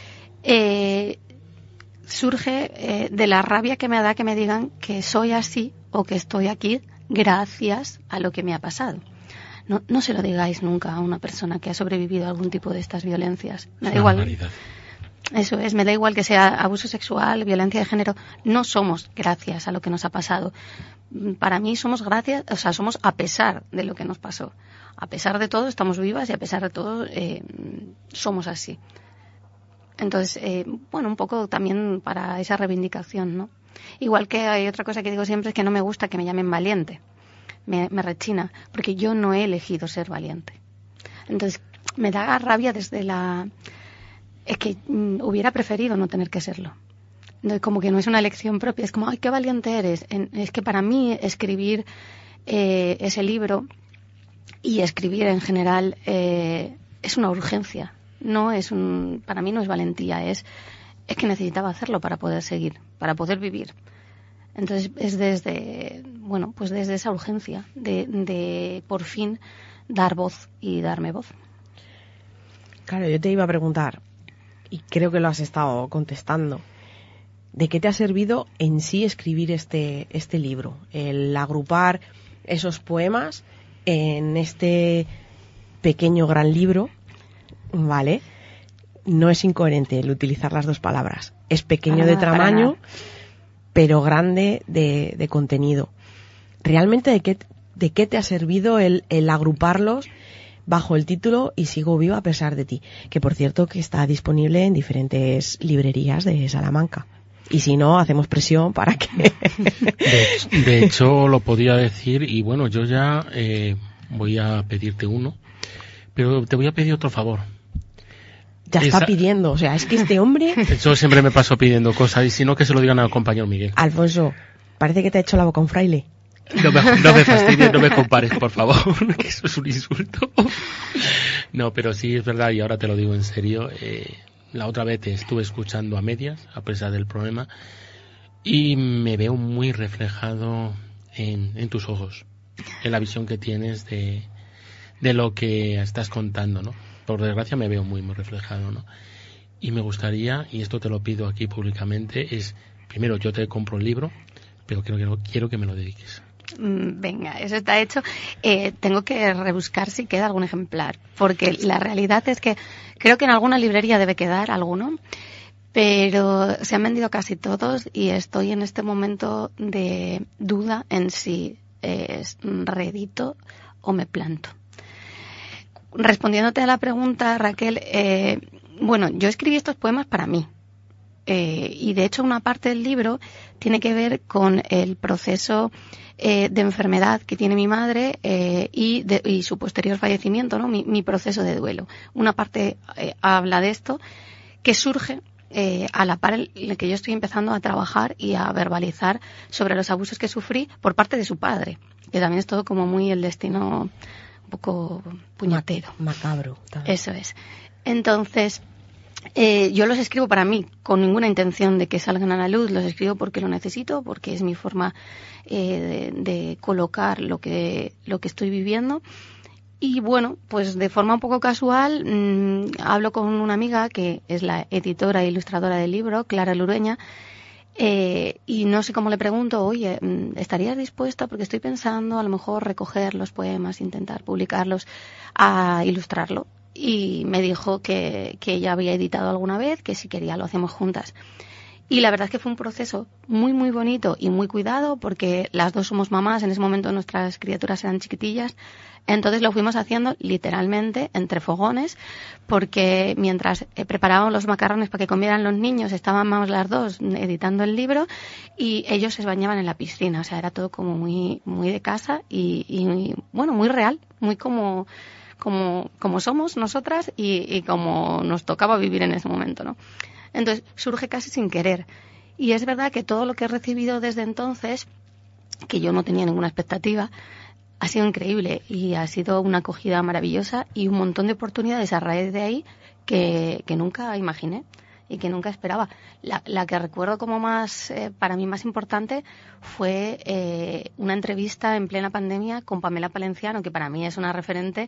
surge de la rabia que me da que me digan que soy así o que estoy aquí gracias a lo que me ha pasado. No se lo digáis nunca a una persona que ha sobrevivido a algún tipo de estas violencias. Me da igual. Eso es, me da igual que sea abuso sexual, violencia de género. No somos gracias a lo que nos ha pasado. Para mí somos somos a pesar de lo que nos pasó. A pesar de todo estamos vivas y a pesar de todo somos así. Entonces, un poco también para esa reivindicación, ¿no? Igual que hay otra cosa que digo siempre, es que no me gusta que me llamen valiente. Me rechina, porque yo no he elegido ser valiente. Entonces, me da rabia es que hubiera preferido no tener que serlo. Entonces, como que no es una elección propia, es como, ¡ay, qué valiente eres! Es que para mí escribir ese libro y escribir en general es una urgencia. Para mí no es valentía, es que necesitaba hacerlo para poder seguir, para poder vivir. Entonces es desde esa urgencia de por fin dar voz y darme voz. Claro, yo te iba a preguntar, y creo que lo has estado contestando, ¿de qué te ha servido en sí escribir este libro? El agrupar esos poemas en este pequeño gran libro, ¿vale? No es incoherente el utilizar las dos palabras. Es pequeño de tamaño, pero grande de contenido. ¿Realmente de qué te ha servido el agruparlos bajo el título Y sigo viva a pesar de ti? Que por cierto que está disponible en diferentes librerías de Salamanca. Y si no, hacemos presión para que... De hecho, lo podía decir, y bueno, yo ya voy a pedirte uno, pero te voy a pedir otro favor. Ya está pidiendo, o sea, es que este hombre... Yo siempre me paso pidiendo cosas, y si no, que se lo digan al compañero Miguel. Alfonso, parece que te ha hecho la boca un fraile. No me fastidies, no me compares, por favor, que eso es un insulto. No, pero sí es verdad, y ahora te lo digo en serio, la otra vez te estuve escuchando a medias, a pesar del problema, y me veo muy reflejado en tus ojos, en la visión que tienes de lo que estás contando, ¿no? Por desgracia me veo muy, muy reflejado, ¿no? Y me gustaría, y esto te lo pido aquí públicamente, es, primero yo te compro un libro, pero quiero que me lo dediques. Venga, eso está hecho. Tengo que rebuscar si queda algún ejemplar, porque la realidad es que creo que en alguna librería debe quedar alguno, pero se han vendido casi todos y estoy en este momento de duda en si reedito o me planto. Respondiéndote a la pregunta, Raquel, bueno, yo escribí estos poemas para mí. Y de hecho una parte del libro tiene que ver con el proceso de enfermedad que tiene mi madre y su posterior fallecimiento, ¿no? Mi proceso de duelo. Una parte habla de esto que surge a la par en la que yo estoy empezando a trabajar y a verbalizar sobre los abusos que sufrí por parte de su padre, que también es todo como muy el destino un poco puñetero. Macabro. También. Eso es. Entonces, yo los escribo para mí, con ninguna intención de que salgan a la luz, los escribo porque lo necesito, porque es mi forma de colocar lo que estoy viviendo. Y bueno, pues de forma un poco casual, hablo con una amiga que es la editora e ilustradora del libro, Clara Lurueña, y no sé cómo le pregunto, oye, ¿estarías dispuesta? Porque estoy pensando a lo mejor recoger los poemas, intentar publicarlos, a ilustrarlo. Y me dijo que ella había editado alguna vez, que si quería lo hacemos juntas. Y la verdad es que fue un proceso muy, muy bonito y muy cuidado, porque las dos somos mamás, en ese momento nuestras criaturas eran chiquitillas, entonces lo fuimos haciendo literalmente entre fogones, porque mientras preparábamos los macarrones para que comieran los niños, estábamos las dos editando el libro y ellos se bañaban en la piscina, o sea, era todo como muy, muy de casa y bueno, muy real, muy como somos nosotras y como nos tocaba vivir en ese momento, ¿no? Entonces surge casi sin querer. Y es verdad que todo lo que he recibido desde entonces, que yo no tenía ninguna expectativa, ha sido increíble y ha sido una acogida maravillosa y un montón de oportunidades a raíz de ahí que nunca imaginé y que nunca esperaba. La que recuerdo como más, para mí más importante, fue una entrevista en plena pandemia con Pamela Palenciano, que para mí es una referente.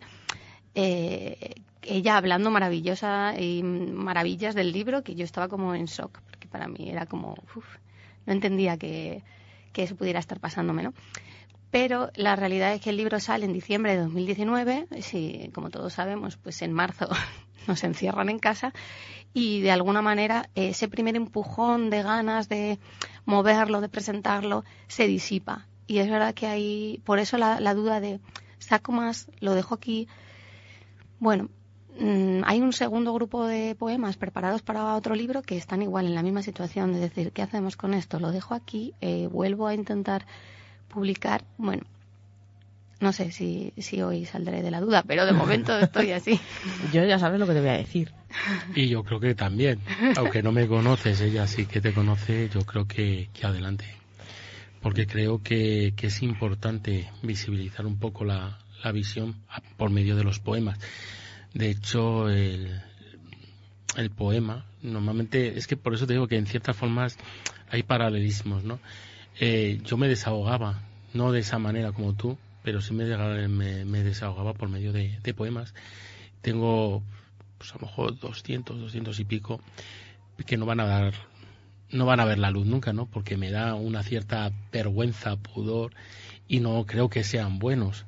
Ella hablando maravillas del libro, que yo estaba como en shock, porque para mí era como, no entendía que eso pudiera estar pasándome, ¿no? Pero la realidad es que el libro sale en diciembre de 2019, y como todos sabemos, pues en marzo nos encierran en casa y de alguna manera ese primer empujón de ganas de moverlo, de presentarlo, se disipa. Y es verdad que hay, por eso la duda de, ¿saco más? ¿Lo dejo aquí? Bueno, hay un segundo grupo de poemas preparados para otro libro que están igual en la misma situación de decir, ¿qué hacemos con esto? ¿Lo dejo aquí? ¿Vuelvo a intentar publicar? Bueno, no sé si hoy saldré de la duda, pero de momento estoy así. Yo ya sabes lo que te voy a decir. Y yo creo que también, aunque no me conoces, ella sí que te conoce, yo creo que adelante. Porque creo que es importante visibilizar un poco la visión por medio de los poemas. De hecho, el poema, normalmente, es que por eso te digo que en ciertas formas hay paralelismos, ¿no? Yo me desahogaba, no de esa manera como tú, pero sí me desahogaba por medio de poemas. Tengo, pues a lo mejor 200 y pico, que no van a ver la luz nunca, ¿no? Porque me da una cierta vergüenza, pudor, y no creo que sean buenos.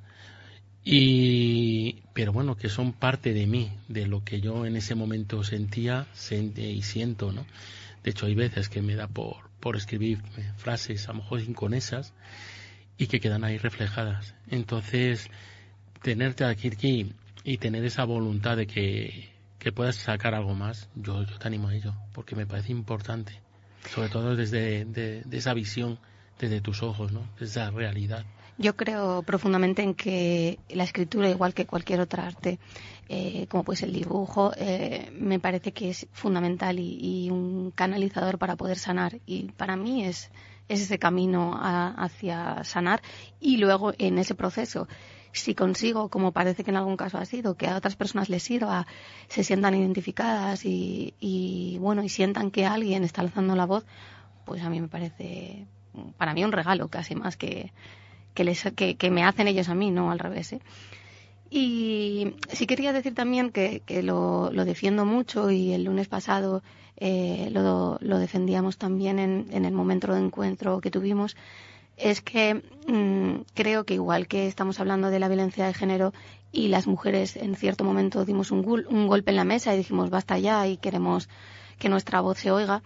Pero bueno, que son parte de mí, de lo que yo en ese momento sentía y siento, ¿no? De hecho, hay veces que me da por escribir frases, a lo mejor inconesas, y que quedan ahí reflejadas. Entonces, tenerte aquí y tener esa voluntad de que puedas sacar algo más, yo te animo a ello, porque me parece importante, sobre todo desde de esa visión, desde tus ojos, ¿no? Desde esa realidad. Yo creo profundamente en que la escritura, igual que cualquier otra arte, como pues el dibujo, me parece que es fundamental y un canalizador para poder sanar. Y para mí es ese camino hacia sanar. Y luego, en ese proceso, si consigo, como parece que en algún caso ha sido, que a otras personas les sirva, se sientan identificadas y bueno, y sientan que alguien está alzando la voz, pues a mí me parece, para mí, un regalo casi más que me hacen ellos a mí, no al revés, ¿eh? Y sí quería decir también que lo defiendo mucho, y el lunes pasado lo defendíamos también en el momento de encuentro que tuvimos. Es que creo que igual que estamos hablando de la violencia de género y las mujeres en cierto momento dimos un golpe en la mesa y dijimos basta ya y queremos que nuestra voz se oiga,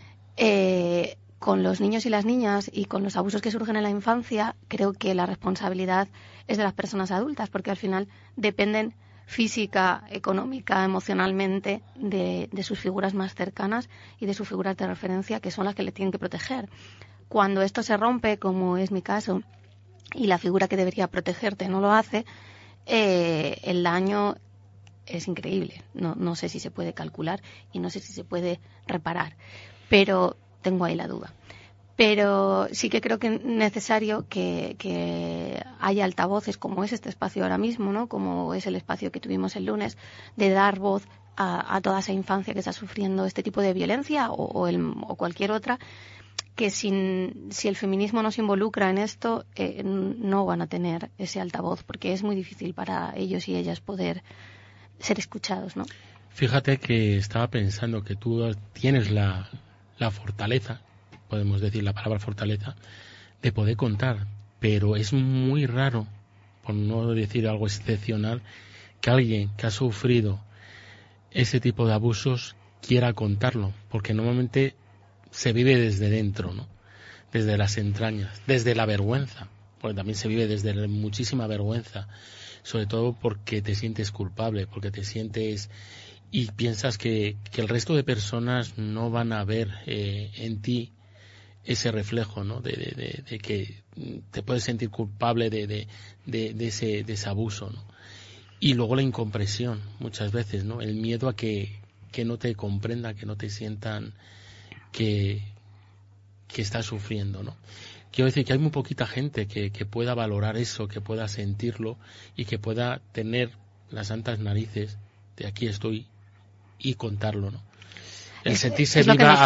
con los niños y las niñas y con los abusos que surgen en la infancia, creo que la responsabilidad es de las personas adultas, porque al final dependen física, económica, emocionalmente de sus figuras más cercanas y de sus figuras de referencia, que son las que le tienen que proteger. Cuando esto se rompe, como es mi caso, y la figura que debería protegerte no lo hace, el daño es increíble. No sé si se puede calcular y no sé si se puede reparar, pero tengo ahí la duda. Pero sí que creo que es necesario que haya altavoces, como es este espacio ahora mismo, ¿no? Como es el espacio que tuvimos el lunes, de dar voz a toda esa infancia que está sufriendo este tipo de violencia o cualquier otra, que si el feminismo no se involucra en esto, no van a tener ese altavoz, porque es muy difícil para ellos y ellas poder ser escuchados, ¿no? Fíjate que estaba pensando que tú tienes la fortaleza, podemos decir la palabra fortaleza, de poder contar, pero es muy raro, por no decir algo excepcional, que alguien que ha sufrido ese tipo de abusos quiera contarlo, porque normalmente se vive desde dentro, ¿no? Desde las entrañas, desde la vergüenza, porque también se vive desde muchísima vergüenza, sobre todo porque te sientes culpable, porque te sientes y piensas que el resto de personas no van a ver en ti ese reflejo, ¿no? De que te puedes sentir culpable de ese abuso, ¿no? Y luego la incomprensión, muchas veces, ¿no? El miedo a que no te comprendan, que no te sientan que estás sufriendo, ¿no? Quiero decir que hay muy poquita gente que pueda valorar eso, que pueda sentirlo y que pueda tener las santas narices de aquí estoy y contarlo, ¿no? El sentirse viva,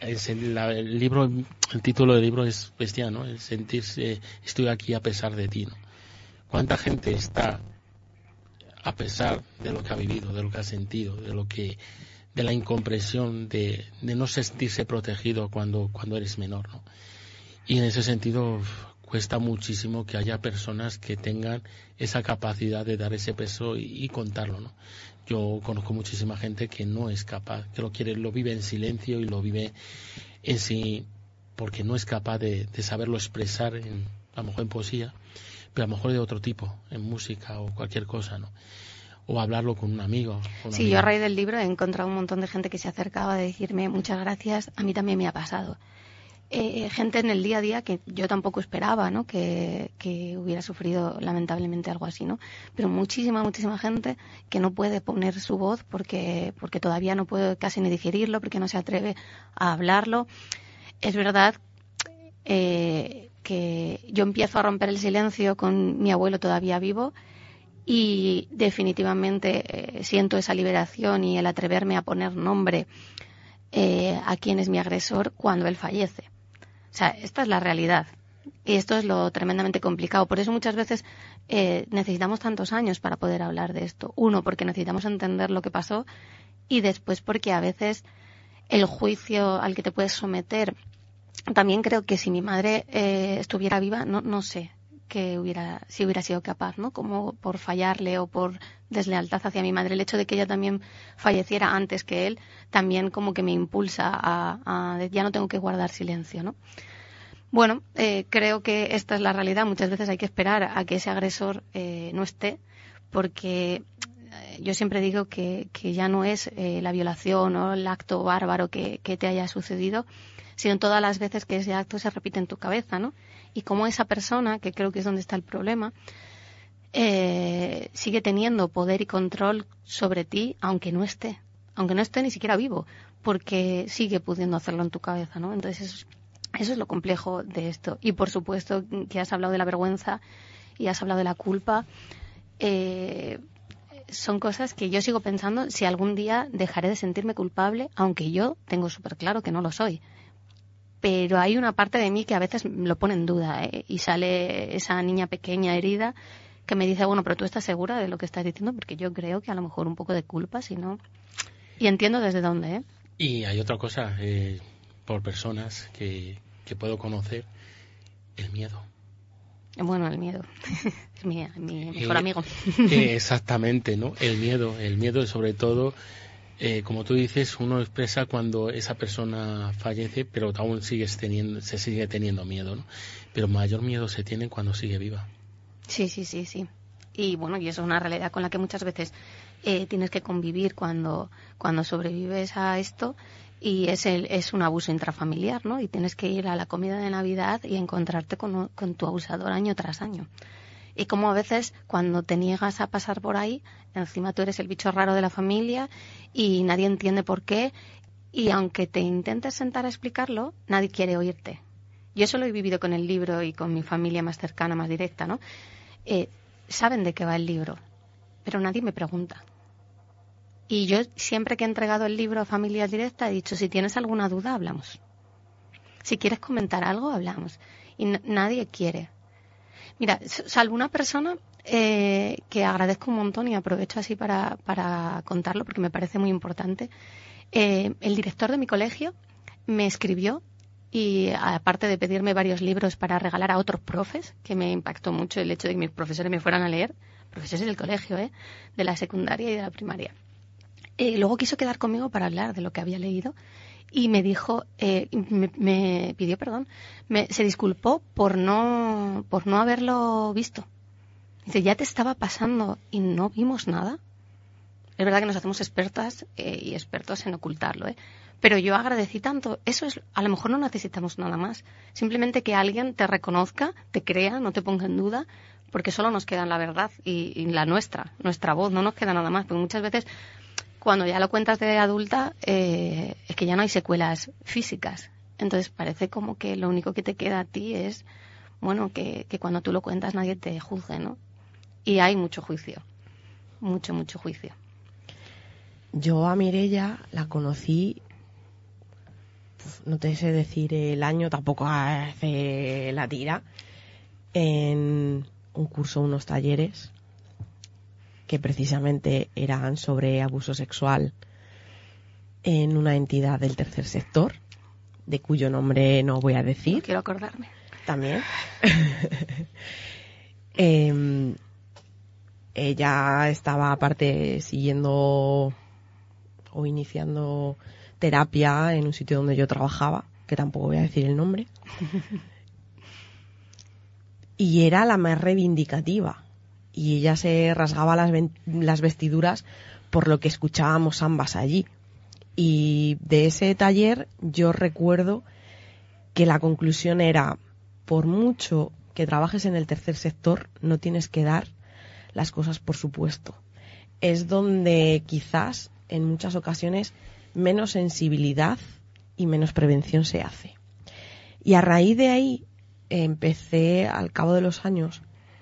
el título del libro es bestia, ¿no? El sentirse estoy aquí a pesar de ti, ¿no? ¿Cuánta gente está a pesar de lo que ha vivido, de lo que ha sentido, de la incomprensión, de no sentirse protegido cuando eres menor, ¿no? Y en ese sentido cuesta muchísimo que haya personas que tengan esa capacidad de dar ese peso y contarlo, ¿no? Yo conozco muchísima gente que no es capaz, que lo vive en silencio y lo vive en sí, porque no es capaz de saberlo expresar, a lo mejor en poesía, pero a lo mejor de otro tipo, en música o cualquier cosa, ¿no? O hablarlo con un amigo. Sí, yo a raíz del libro he encontrado un montón de gente que se acercaba a decirme muchas gracias, a mí también me ha pasado. Gente en el día a día que yo tampoco esperaba, ¿no? que hubiera sufrido lamentablemente algo así, ¿no? Pero muchísima gente que no puede poner su voz porque todavía no puede casi ni digerirlo, porque no se atreve a hablarlo. Es verdad que yo empiezo a romper el silencio con mi abuelo todavía vivo y definitivamente siento esa liberación y el atreverme a poner nombre a quién es mi agresor cuando él fallece. O sea, esta es la realidad y esto es lo tremendamente complicado. Por eso muchas veces necesitamos tantos años para poder hablar de esto. Uno, porque necesitamos entender lo que pasó, y después porque a veces el juicio al que te puedes someter. También creo que si mi madre estuviera viva, no sé si hubiera sido capaz, ¿no? Como por fallarle o por deslealtad hacia mi madre. El hecho de que ella también falleciera antes que él, también como que me impulsa a ya no tengo que guardar silencio, ¿no? Bueno, creo que esta es la realidad. Muchas veces hay que esperar a que ese agresor no esté, porque yo siempre digo que ya no es la violación o el acto bárbaro que te haya sucedido, sino todas las veces que ese acto se repite en tu cabeza, ¿no? Y cómo esa persona, que creo que es donde está el problema, sigue teniendo poder y control sobre ti, aunque no esté ni siquiera vivo, porque sigue pudiendo hacerlo en tu cabeza, ¿no? Entonces eso es lo complejo de esto. Y por supuesto que has hablado de la vergüenza y has hablado de la culpa. Son cosas que yo sigo pensando si algún día dejaré de sentirme culpable, aunque yo tengo súper claro que no lo soy. Pero hay una parte de mí que a veces lo pone en duda, y sale esa niña pequeña herida que me dice, bueno, pero tú estás segura de lo que estás diciendo, porque yo creo que a lo mejor un poco de culpa, si no. Y entiendo desde dónde, ¿eh? Y hay otra cosa, por personas que puedo conocer, el miedo. Bueno, el miedo es mi mejor amigo. Exactamente, ¿no? El miedo sobre todo, como tú dices, uno expresa cuando esa persona fallece, pero aún se sigue teniendo miedo, ¿no? Pero mayor miedo se tiene cuando sigue viva. Sí. Y bueno, y eso es una realidad con la que muchas veces tienes que convivir cuando sobrevives a esto, y es un abuso intrafamiliar, ¿no? Y tienes que ir a la comida de Navidad y encontrarte con tu abusador año tras año. Y como a veces cuando te niegas a pasar por ahí, encima tú eres el bicho raro de la familia y nadie entiende por qué, y aunque te intentes sentar a explicarlo, nadie quiere oírte. Yo eso lo he vivido con el libro y con mi familia más cercana, más directa, ¿no? Saben de qué va el libro, pero nadie me pregunta. Y yo siempre que he entregado el libro a Familias Directas he dicho, si tienes alguna duda, hablamos. Si quieres comentar algo, hablamos. Y nadie quiere. Mira, salvo una persona que agradezco un montón y aprovecho así para contarlo porque me parece muy importante. El director de mi colegio me escribió, y aparte de pedirme varios libros para regalar a otros profes, que me impactó mucho el hecho de que mis profesores me fueran a leer, profesores del colegio, de la secundaria y de la primaria. Luego quiso quedar conmigo para hablar de lo que había leído y me dijo, me pidió perdón, se disculpó por no haberlo visto. Dice, ya te estaba pasando y no vimos nada. Es verdad que nos hacemos expertas y expertos en ocultarlo, pero yo agradecí tanto. Eso es, a lo mejor no necesitamos nada más. Simplemente que alguien te reconozca, te crea, no te ponga en duda, porque solo nos queda la verdad y la nuestra voz, no nos queda nada más, porque muchas veces cuando ya lo cuentas de adulta, es que ya no hay secuelas físicas. Entonces parece como que lo único que te queda a ti es, bueno, que cuando tú lo cuentas nadie te juzgue, ¿no? Y hay mucho juicio, mucho juicio. Yo a Mireia la conocí, no te sé decir el año, tampoco hace la tira, en un curso, unos talleres que precisamente eran sobre abuso sexual en una entidad del tercer sector, de cuyo nombre no voy a decir. No quiero acordarme. También. Ella estaba aparte siguiendo o iniciando terapia en un sitio donde yo trabajaba, que tampoco voy a decir el nombre. Y era la más reivindicativa. Y ella se rasgaba las vestiduras por lo que escuchábamos ambas allí. Y de ese taller yo recuerdo que la conclusión era, por mucho que trabajes en el tercer sector, no tienes que dar las cosas por supuesto. Es donde quizás en muchas ocasiones menos sensibilidad y menos prevención se hace. Y a raíz de ahí empecé, al cabo de los años,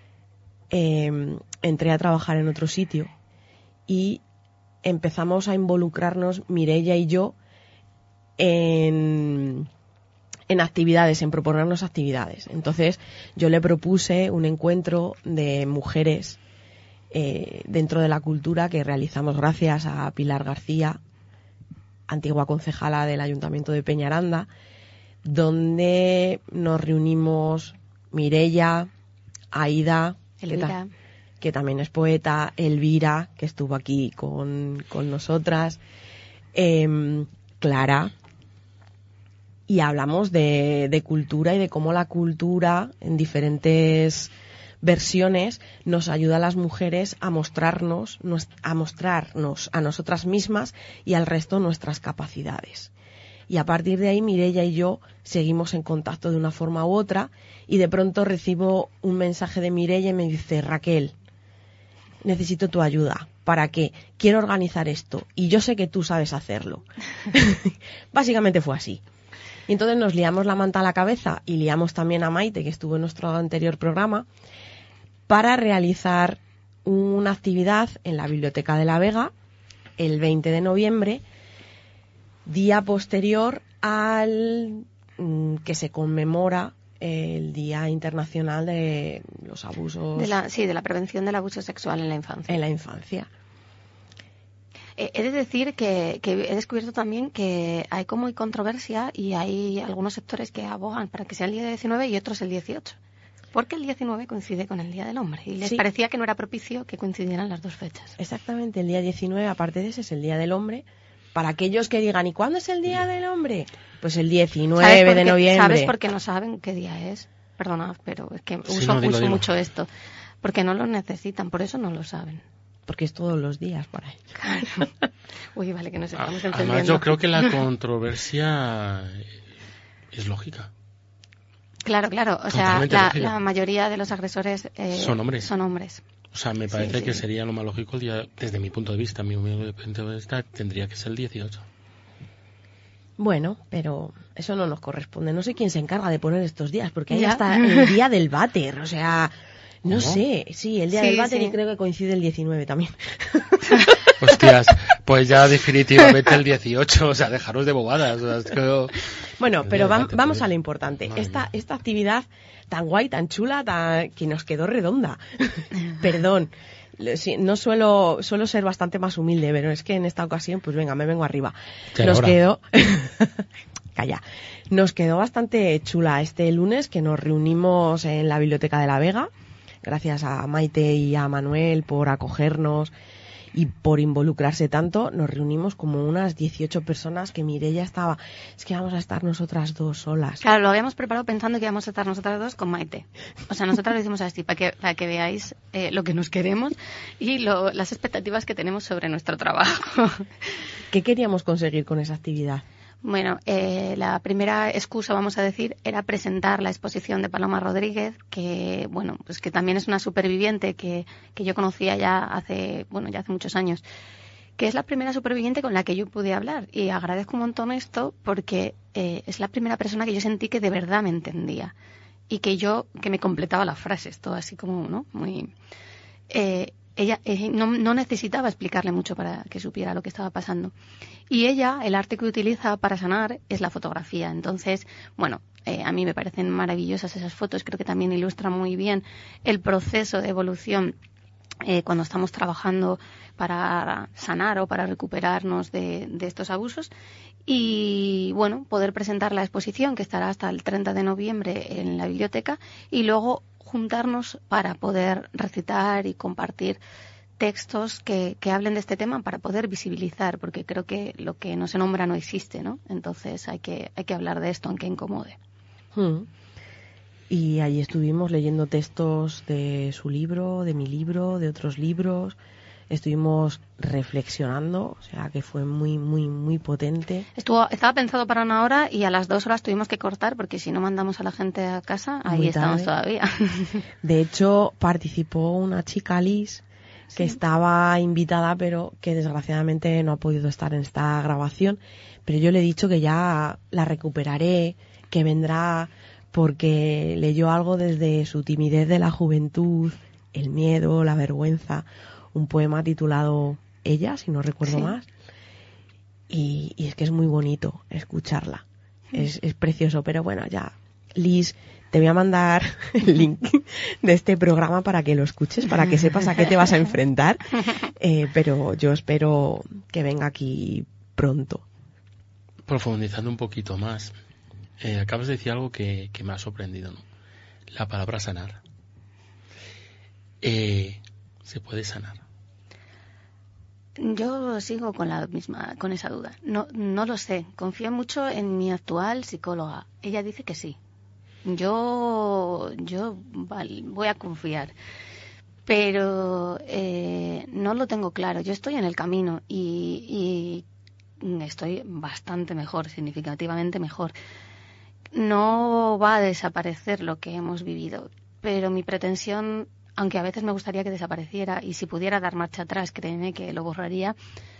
entré a trabajar en otro sitio y empezamos a involucrarnos, Mireia y yo, en actividades, en proponernos actividades. Entonces yo le propuse un encuentro de mujeres dentro de la cultura que realizamos gracias a Pilar García, antigua concejala del Ayuntamiento de Peñaranda, donde nos reunimos Mireia, Aida, Elvira, que también es poeta, Elvira, que estuvo aquí con nosotras, Clara, y hablamos de cultura y de cómo la cultura en diferentes versiones nos ayuda a las mujeres a mostrarnos a nosotras mismas y al resto nuestras capacidades. Y a partir de ahí Mireia y yo seguimos en contacto de una forma u otra y de pronto recibo un mensaje de Mireia y me dice: Raquel, necesito tu ayuda. ¿Para qué? Quiero organizar esto y yo sé que tú sabes hacerlo. Básicamente fue así. Y entonces nos liamos la manta a la cabeza y liamos también a Maite, que estuvo en nuestro anterior programa, para realizar una actividad en la Biblioteca de la Vega el 20 de noviembre, día posterior al que se conmemora el Día Internacional de los Abusos... de la prevención del abuso sexual en la infancia. En la infancia. He de decir que he descubierto también que hay como controversia y hay algunos sectores que abogan para que sea el día 19 y otros el 18. Porque el 19 coincide con el Día del Hombre y les parecía que no era propicio que coincidieran las dos fechas. Exactamente, el día 19, aparte de ese, es el Día del Hombre. Para aquellos que digan, ¿y cuándo es el Día del Hombre? Pues el 19 de noviembre. ¿Sabes por qué no saben qué día es? Perdona, pero es que uso mucho esto. Porque no lo necesitan, por eso no lo saben. Porque es todos los días por ahí. Claro. Uy, vale, que nos estamos entendiendo. Además, yo creo que la controversia es lógica. Claro. O sea, la mayoría de los agresores son hombres. O sea, me parece que sería lo más lógico el día, desde mi punto de vista, tendría que ser el 18. Bueno, pero eso no nos corresponde. No sé quién se encarga de poner estos días, porque ahí está el día del váter, o sea... No sé, sí, el día del váter y creo que coincide el 19 también. Hostias, pues ya definitivamente el 18, o sea, dejaros de bobadas. O sea, bueno, pero vamos a lo importante. Esta actividad tan guay, tan chula, que nos quedó redonda. Perdón, suelo ser bastante más humilde, pero es que en esta ocasión, pues venga, me vengo arriba. Calla. Nos quedó bastante chula este lunes que nos reunimos en la Biblioteca de la Vega. Gracias a Maite y a Manuel por acogernos y por involucrarse tanto. Nos reunimos como unas 18 personas que Mireia estaba... Es que vamos a estar nosotras dos solas. Claro, lo habíamos preparado pensando que íbamos a estar nosotras dos con Maite. O sea, nosotras lo hicimos así, para que veáis lo que nos queremos y las expectativas que tenemos sobre nuestro trabajo. ¿Qué queríamos conseguir con esa actividad? Bueno, la primera excusa, vamos a decir, era presentar la exposición de Paloma Rodríguez, que, bueno, pues que también es una superviviente que yo conocía ya hace muchos años, que es la primera superviviente con la que yo pude hablar. Y agradezco un montón esto porque es la primera persona que yo sentí que de verdad me entendía y que me completaba las frases, todo así como, ¿no? Muy... ella no necesitaba explicarle mucho para que supiera lo que estaba pasando. Y ella, el arte que utiliza para sanar es la fotografía. Entonces, bueno, a mí me parecen maravillosas esas fotos. Creo que también ilustran muy bien el proceso de evolución cuando estamos trabajando para sanar o para recuperarnos de estos abusos. Y, bueno, poder presentar la exposición que estará hasta el 30 de noviembre en la biblioteca y luego juntarnos para poder recitar y compartir textos que hablen de este tema para poder visibilizar, porque creo que lo que no se nombra no existe, ¿no? Entonces hay que hablar de esto aunque incomode. Y allí estuvimos leyendo textos de su libro, de mi libro, de otros libros. Estuvimos reflexionando, o sea que fue muy, muy, muy potente. Estaba pensado para una hora y a las 2 horas tuvimos que cortar porque si no mandamos a la gente a casa, ahí estamos todavía. De hecho, participó una chica, Liz, que estaba invitada pero que desgraciadamente no ha podido estar en esta grabación. Pero yo le he dicho que ya la recuperaré, que vendrá porque leyó algo desde su timidez de la juventud, el miedo, la vergüenza. Un poema titulado Ella, si no recuerdo más. Y es que es muy bonito escucharla. Es precioso, pero bueno, ya. Liz, te voy a mandar el link de este programa para que lo escuches, para que sepas a qué te vas a enfrentar. Pero yo espero que venga aquí pronto. Profundizando un poquito más, acabas de decir algo que me ha sorprendido, ¿no? La palabra sanar. ¿Se puede sanar? Yo sigo con esa duda. No lo sé. Confío mucho en mi actual psicóloga. Ella dice que sí. yo voy a confiar. Pero no lo tengo claro. Yo estoy en el camino y estoy bastante mejor, significativamente mejor. No va a desaparecer lo que hemos vivido, pero mi pretensión, aunque a veces me gustaría que desapareciera, y si pudiera dar marcha atrás, créeme que lo borraría,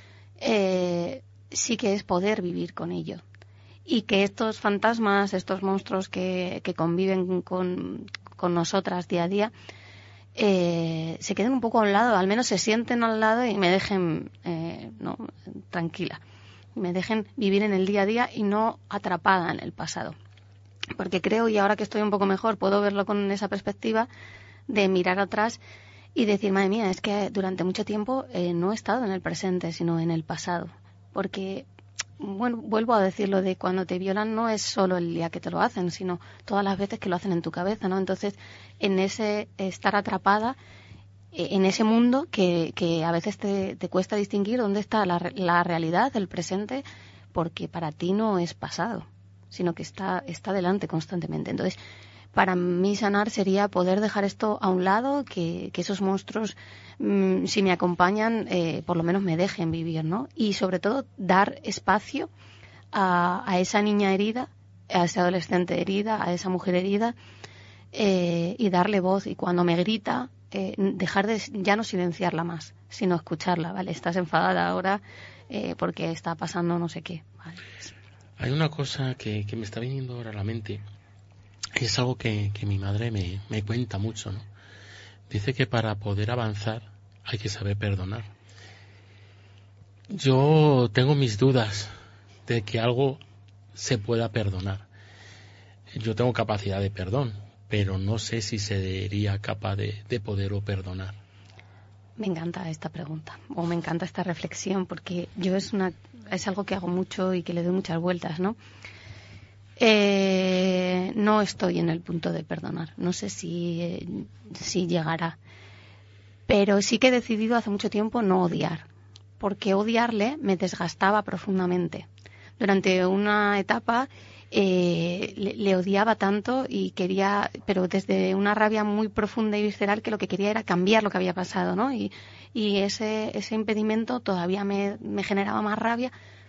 sí que es poder vivir con ello. Y que estos fantasmas, estos monstruos que conviven con nosotras día a día, se queden un poco a un lado, al menos se sienten al lado y me dejen tranquila, me dejen vivir en el día a día y no atrapada en el pasado. Porque creo, y ahora que estoy un poco mejor, puedo verlo con esa perspectiva de mirar atrás y decir, madre mía, es que durante mucho tiempo no he estado en el presente, sino en el pasado. Porque, bueno, vuelvo a decirlo de cuando te violan no es solo el día que te lo hacen, sino todas las veces que lo hacen en tu cabeza, ¿no? Entonces, en ese estar atrapada en ese mundo que a veces te cuesta distinguir dónde está la realidad, el presente, porque para ti no es pasado, sino que está delante constantemente. Entonces, para mí sanar sería poder dejar esto a un lado, que esos monstruos, si me acompañan, por lo menos me dejen vivir, ¿no? Y sobre todo dar espacio a esa niña herida, a ese adolescente herida, a esa mujer herida, y darle voz. Y cuando me grita, dejar de ya no silenciarla más, sino escucharla, ¿vale? Estás enfadada ahora porque está pasando no sé qué, ¿vale? Hay una cosa que me está viniendo ahora a la mente. Es algo que mi madre me cuenta mucho, ¿no? Dice que para poder avanzar hay que saber perdonar. Yo tengo mis dudas de que algo se pueda perdonar. Yo tengo capacidad de perdón, pero no sé si sería capaz de poderlo perdonar. Me encanta esta pregunta, o me encanta esta reflexión, porque yo es algo que hago mucho y que le doy muchas vueltas, ¿no? No estoy en el punto de perdonar, no sé si llegará, pero sí que he decidido hace mucho tiempo no odiar, porque odiarle me desgastaba profundamente. Durante una etapa le odiaba tanto y quería, pero desde una rabia muy profunda y visceral, que lo que quería era cambiar lo que había pasado, ¿no? Y ese impedimento todavía me generaba más rabia.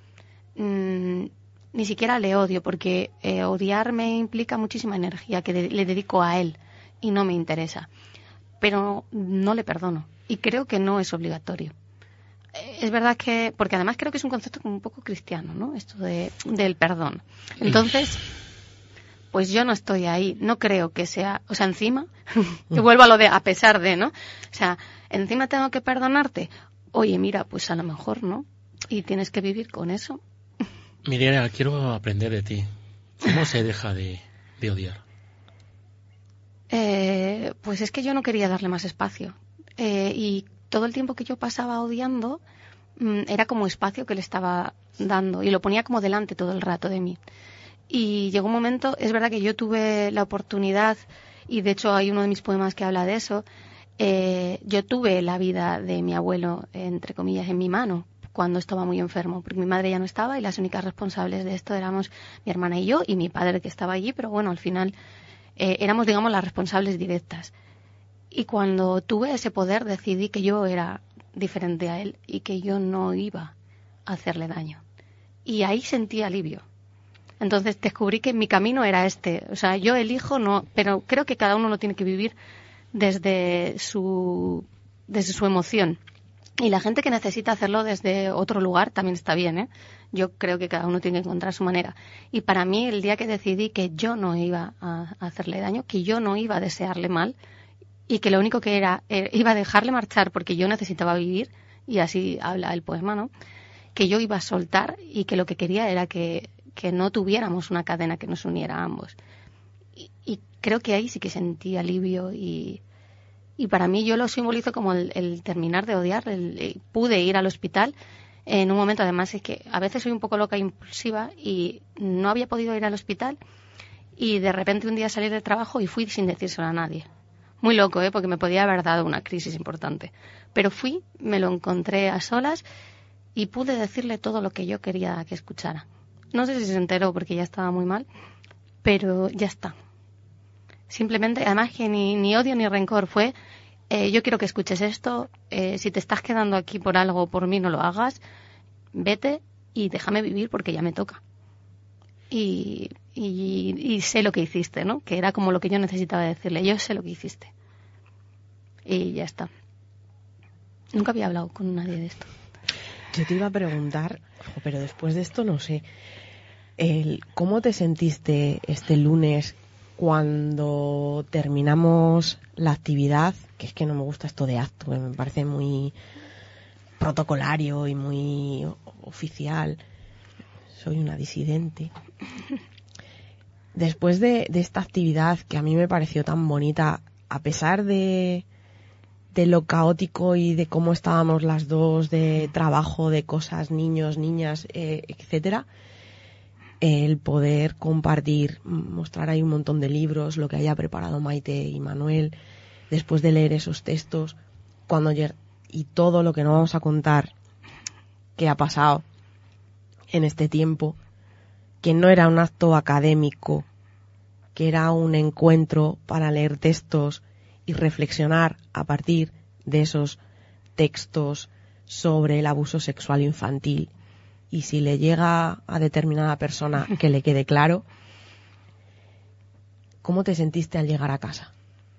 Ni siquiera le odio, porque odiar me implica muchísima energía que le dedico a él y no me interesa. Pero no le perdono y creo que no es obligatorio. Es verdad que, porque además creo que es un concepto como un poco cristiano, ¿no? Esto del perdón. Entonces, pues yo no estoy ahí, no creo que sea, o sea, encima, que vuelvo a lo de a pesar de, ¿no? O sea, encima tengo que perdonarte. Oye, mira, pues a lo mejor no, y tienes que vivir con eso. Miriam, quiero aprender de ti. ¿Cómo se deja de odiar? Pues es que yo no quería darle más espacio. Y todo el tiempo que yo pasaba odiando era como espacio que le estaba dando. Y lo ponía como delante todo el rato de mí. Y llegó un momento, es verdad que yo tuve la oportunidad, y de hecho hay uno de mis poemas que habla de eso, yo tuve la vida de mi abuelo, entre comillas, en mi mano, cuando estaba muy enfermo, porque mi madre ya no estaba y las únicas responsables de esto éramos mi hermana y yo y mi padre, que estaba allí, pero bueno, al final éramos, digamos, las responsables directas. Y cuando tuve ese poder decidí que yo era diferente a él y que yo no iba a hacerle daño. Y ahí sentí alivio. Entonces descubrí que mi camino era este. O sea, yo elijo, no, pero creo que cada uno lo tiene que vivir desde su emoción. Y la gente que necesita hacerlo desde otro lugar también está bien, ¿eh? Yo creo que cada uno tiene que encontrar su manera. Y para mí, el día que decidí que yo no iba a hacerle daño, que yo no iba a desearle mal, y que lo único que iba a dejarle marchar porque yo necesitaba vivir, y así habla el poema, ¿no? Que yo iba a soltar y que lo que quería era que no tuviéramos una cadena que nos uniera a ambos. Y creo que ahí sí que sentí alivio y para mí yo lo simbolizo como el terminar de odiar. Pude ir al hospital en un momento, además es que a veces soy un poco loca e impulsiva y no había podido ir al hospital y de repente un día salí del trabajo y fui sin decírselo a nadie. Muy loco, porque me podía haber dado una crisis importante. Pero fui, me lo encontré a solas y pude decirle todo lo que yo quería que escuchara. No sé si se enteró porque ya estaba muy mal, pero ya está. Simplemente, además que ni odio ni rencor, fue yo quiero que escuches esto, si te estás quedando aquí por algo, por mí no lo hagas, vete y déjame vivir porque ya me toca. Y sé lo que hiciste, ¿no? Que era como lo que yo necesitaba decirle, yo sé lo que hiciste. Y ya está. Nunca había hablado con nadie de esto. Yo te iba a preguntar, pero después de esto no sé, ¿cómo te sentiste este lunes cuando terminamos la actividad? Que es que no me gusta esto de acto, me parece muy protocolario y muy oficial. Soy una disidente. Después de esta actividad que a mí me pareció tan bonita, a pesar de lo caótico y de cómo estábamos las dos, de trabajo, de cosas, niños, niñas, etcétera, el poder compartir, mostrar ahí un montón de libros, lo que haya preparado Maite y Manuel, después de leer esos textos, y todo lo que no vamos a contar que ha pasado en este tiempo, que no era un acto académico, que era un encuentro para leer textos y reflexionar a partir de esos textos sobre el abuso sexual infantil. Y si le llega a determinada persona que le quede claro, ¿cómo te sentiste al llegar a casa?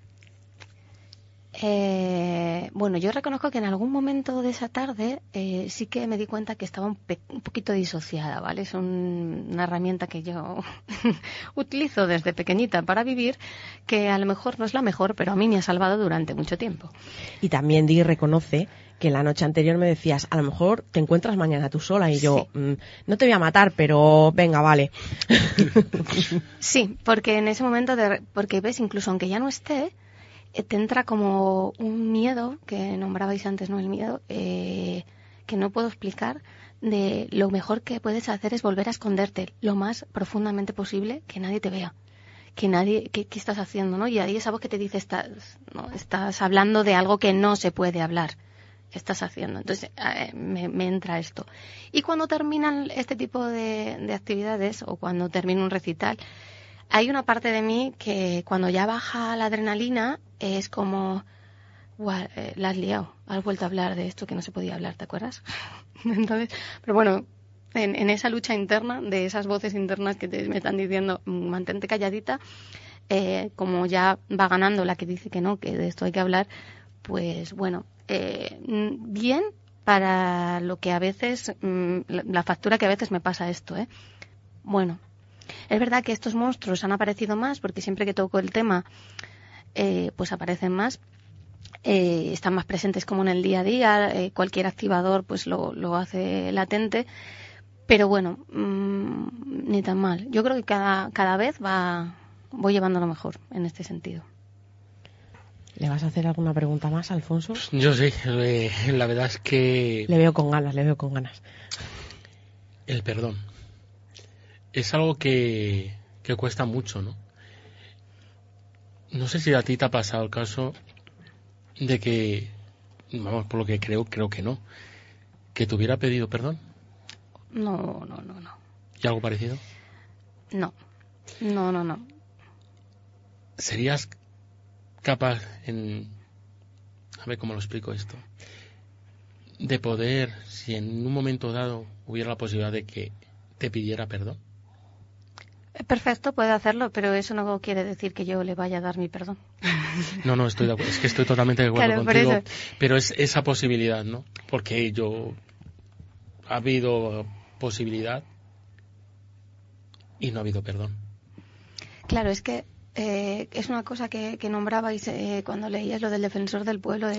Bueno, yo reconozco que en algún momento de esa tarde sí que me di cuenta que estaba un poquito disociada, ¿vale? Es una herramienta que yo utilizo desde pequeñita para vivir, que a lo mejor no es la mejor, pero a mí me ha salvado durante mucho tiempo. Y también reconoce que la noche anterior me decías, a lo mejor te encuentras mañana tú sola, y yo, no te voy a matar, pero venga, vale. Sí, porque en ese momento, porque ves, incluso aunque ya no esté, te entra como un miedo, que nombrabais antes, ¿no? El miedo, que no puedo explicar, de lo mejor que puedes hacer es volver a esconderte lo más profundamente posible, que nadie te vea, ¿qué estás haciendo, no? Y ahí esa voz que te dice, estás hablando de algo que no se puede hablar. ¿Qué estás haciendo? Entonces me entra esto. Y cuando terminan este tipo de actividades, o cuando termino un recital, hay una parte de mí que cuando ya baja la adrenalina es como, la has liado, has vuelto a hablar de esto que no se podía hablar, ¿te acuerdas? Entonces, pero bueno, en esa lucha interna, de esas voces internas que me están diciendo, mantente calladita, como ya va ganando la que dice que no, que de esto hay que hablar, pues bueno, bien para lo que a veces, la factura que a veces me pasa esto, Bueno, es verdad que estos monstruos han aparecido más, porque siempre que toco el tema, pues aparecen más, están más presentes como en el día a día, cualquier activador pues lo hace latente, pero bueno, ni tan mal. Yo creo que cada vez voy llevándolo mejor en este sentido. ¿Le vas a hacer alguna pregunta más, Alfonso? Yo sí, la verdad es que... Le veo con ganas. El perdón es algo que cuesta mucho, ¿no? No sé si a ti te ha pasado el caso de que, vamos, por lo que creo que no, que te hubiera pedido perdón. No. ¿Y algo parecido? No. ¿Serías capaz, a ver cómo lo explico esto, de poder, si en un momento dado hubiera la posibilidad de que te pidiera perdón? Perfecto, puede hacerlo, pero eso no quiere decir que yo le vaya a dar mi perdón. No, estoy de acuerdo, es que estoy totalmente de acuerdo contigo, pero es esa posibilidad, ¿no? Porque ha habido posibilidad y no ha habido perdón. Claro, es que es una cosa que nombrabais cuando leías lo del defensor del pueblo,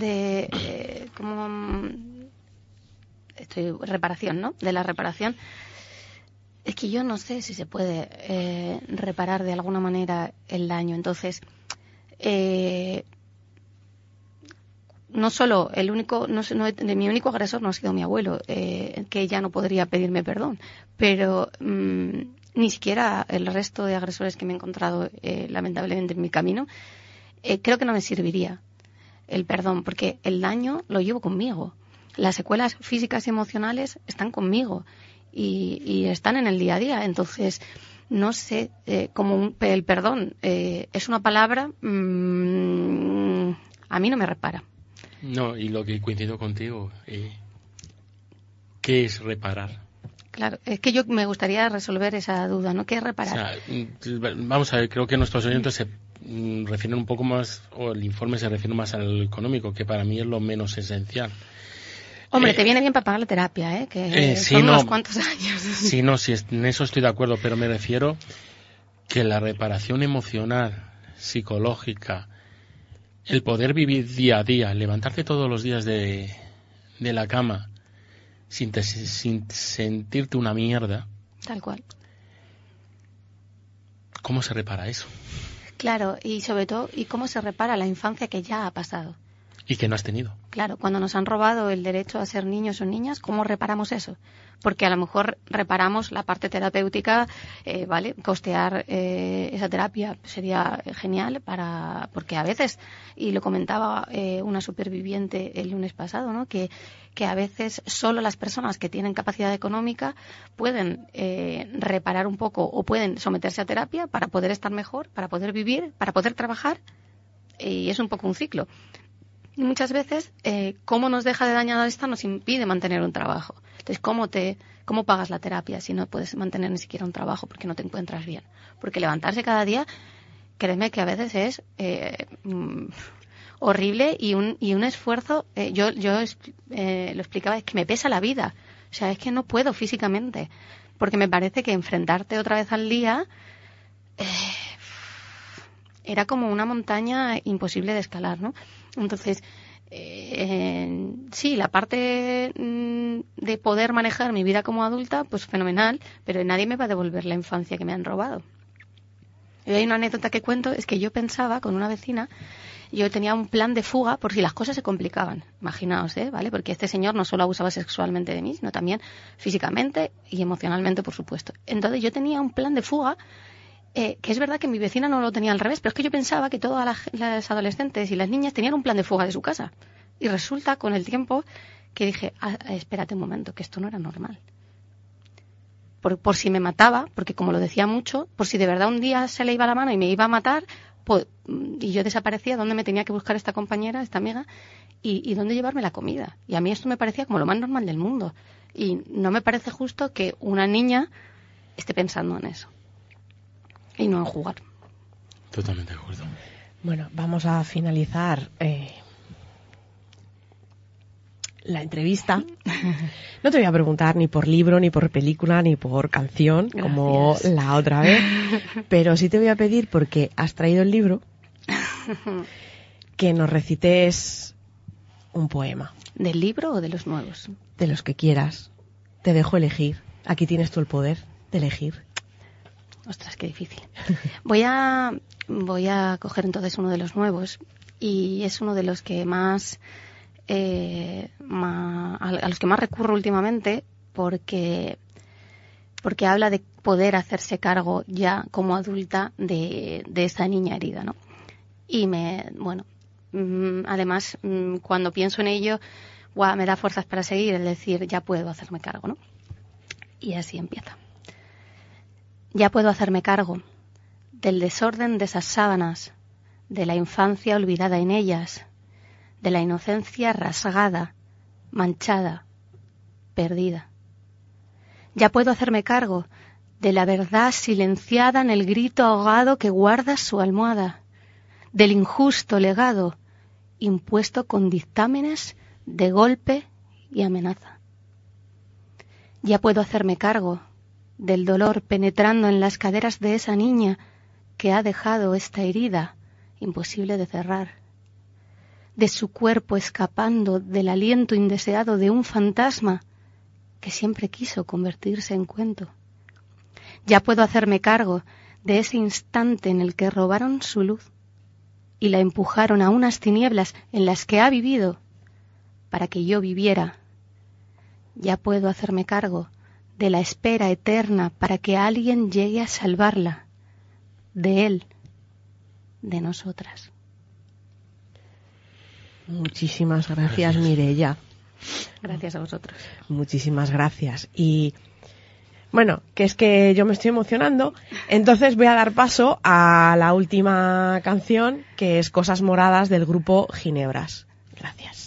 reparación, ¿no? De la reparación. Es que yo no sé si se puede reparar de alguna manera el daño. Entonces, no solo mi único agresor no ha sido mi abuelo, que ya no podría pedirme perdón, pero ni siquiera el resto de agresores que me he encontrado lamentablemente en mi camino, creo que no me serviría el perdón, porque el daño lo llevo conmigo. Las secuelas físicas y emocionales están conmigo y están en el día a día. Entonces, no sé, como el perdón es una palabra, a mí no me repara. No, y lo que coincido contigo, ¿qué es reparar? Claro, es que yo me gustaría resolver esa duda, ¿no? ¿Qué es reparar? O sea, vamos a ver, creo que nuestros oyentes se refieren un poco más, o el informe se refiere más al económico, que para mí es lo menos esencial. Hombre, te viene bien para pagar la terapia, que son unos cuantos años. Sí, no, sí, en eso estoy de acuerdo, pero me refiero que la reparación emocional, psicológica, el poder vivir día a día, levantarte todos los días de la cama sin sentirte una mierda. Tal cual. ¿Cómo se repara eso? Claro, y sobre todo, ¿y cómo se repara la infancia que ya ha pasado? Y que no has tenido. Claro, cuando nos han robado el derecho a ser niños o niñas, ¿cómo reparamos eso? Porque a lo mejor reparamos la parte terapéutica, ¿vale? Costear esa terapia sería genial porque a veces, y lo comentaba una superviviente el lunes pasado, ¿no? Que a veces solo las personas que tienen capacidad económica pueden reparar un poco o pueden someterse a terapia para poder estar mejor, para poder vivir, para poder trabajar, y es un poco un ciclo. Y muchas veces, cómo nos deja de dañada esta nos impide mantener un trabajo. Entonces, ¿cómo pagas la terapia si no puedes mantener ni siquiera un trabajo porque no te encuentras bien? Porque levantarse cada día, créeme que a veces es horrible y un esfuerzo. Yo lo explicaba, es que me pesa la vida. O sea, es que no puedo físicamente. Porque me parece que enfrentarte otra vez al día era como una montaña imposible de escalar, ¿no? Entonces, sí, la parte de poder manejar mi vida como adulta, pues fenomenal, pero nadie me va a devolver la infancia que me han robado. Y hay una anécdota que cuento, es que yo pensaba con una vecina, yo tenía un plan de fuga por si las cosas se complicaban, imaginaos, ¿vale? Porque este señor no solo abusaba sexualmente de mí, sino también físicamente y emocionalmente, por supuesto. Entonces yo tenía un plan de fuga, que es verdad que mi vecina no lo tenía al revés, pero es que yo pensaba que todas las adolescentes y las niñas tenían un plan de fuga de su casa. Y resulta, con el tiempo, que dije, espérate un momento, que esto no era normal. Por si me mataba, porque como lo decía mucho, por si de verdad un día se le iba la mano y me iba a matar, y yo desaparecía, ¿dónde me tenía que buscar esta compañera, esta amiga? Y dónde llevarme la comida. Y a mí esto me parecía como lo más normal del mundo. Y no me parece justo que una niña esté pensando en eso. Y no en jugar. Totalmente de acuerdo. Bueno, vamos a finalizar la entrevista. No te voy a preguntar ni por libro, ni por película, ni por canción, Gracias. Como la otra vez, pero sí te voy a pedir, porque has traído el libro, que nos recites un poema. ¿Del libro o de los nuevos? De los que quieras. Te dejo elegir. Aquí tienes tú el poder de elegir. Ostras, qué difícil. Voy a coger entonces uno de los nuevos, y es uno de los que a los que más recurro últimamente, porque habla de poder hacerse cargo ya como adulta de esa niña herida, ¿no? Y además, cuando pienso en ello, me da fuerzas para seguir, es decir, ya puedo hacerme cargo, ¿no? Y así empieza. Ya puedo hacerme cargo del desorden de esas sábanas, de la infancia olvidada en ellas, de la inocencia rasgada, manchada, perdida. Ya puedo hacerme cargo de la verdad silenciada en el grito ahogado que guarda su almohada, del injusto legado impuesto con dictámenes de golpe y amenaza. Ya puedo hacerme cargo del dolor penetrando en las caderas de esa niña que ha dejado esta herida imposible de cerrar, de su cuerpo escapando del aliento indeseado de un fantasma que siempre quiso convertirse en cuento. Ya puedo hacerme cargo de ese instante en el que robaron su luz y la empujaron a unas tinieblas en las que ha vivido para que yo viviera. Ya puedo hacerme cargo de la espera eterna para que alguien llegue a salvarla, de él, de nosotras. Muchísimas gracias, Mireia. Gracias a vosotros. Muchísimas gracias. Y Bueno, que es que yo me estoy emocionando, entonces voy a dar paso a la última canción, que es Cosas Moradas del grupo Ginebras. Gracias.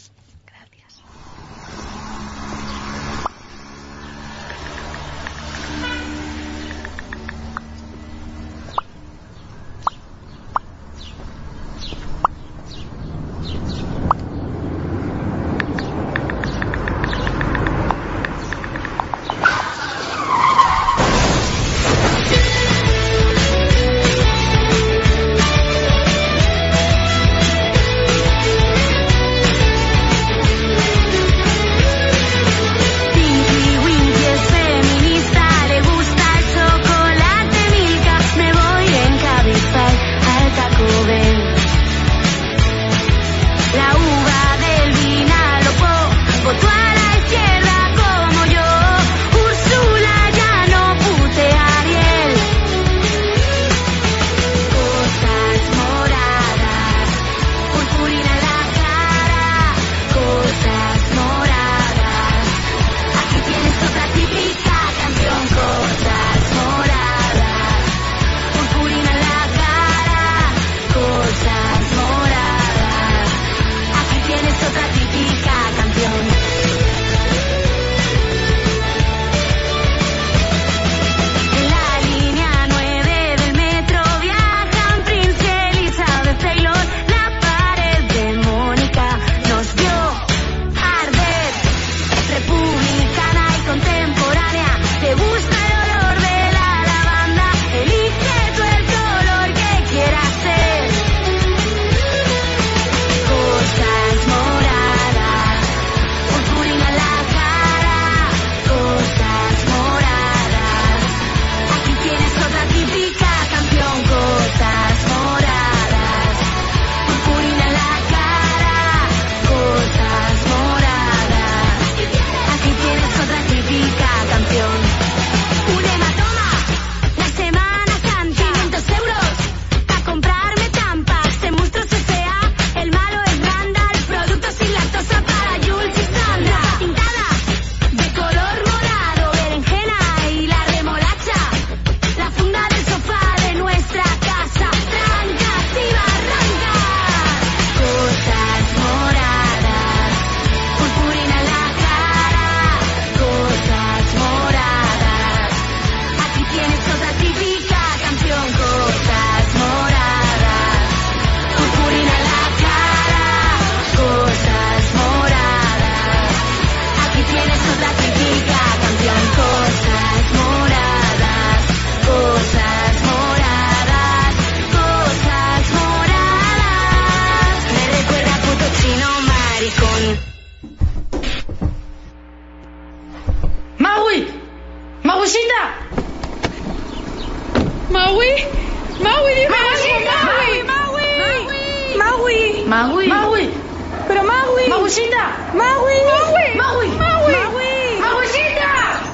Magui. Magui. Pero Magui. Maguicita. Magui. Magui. Magui. Magui. Magui. Maguicita.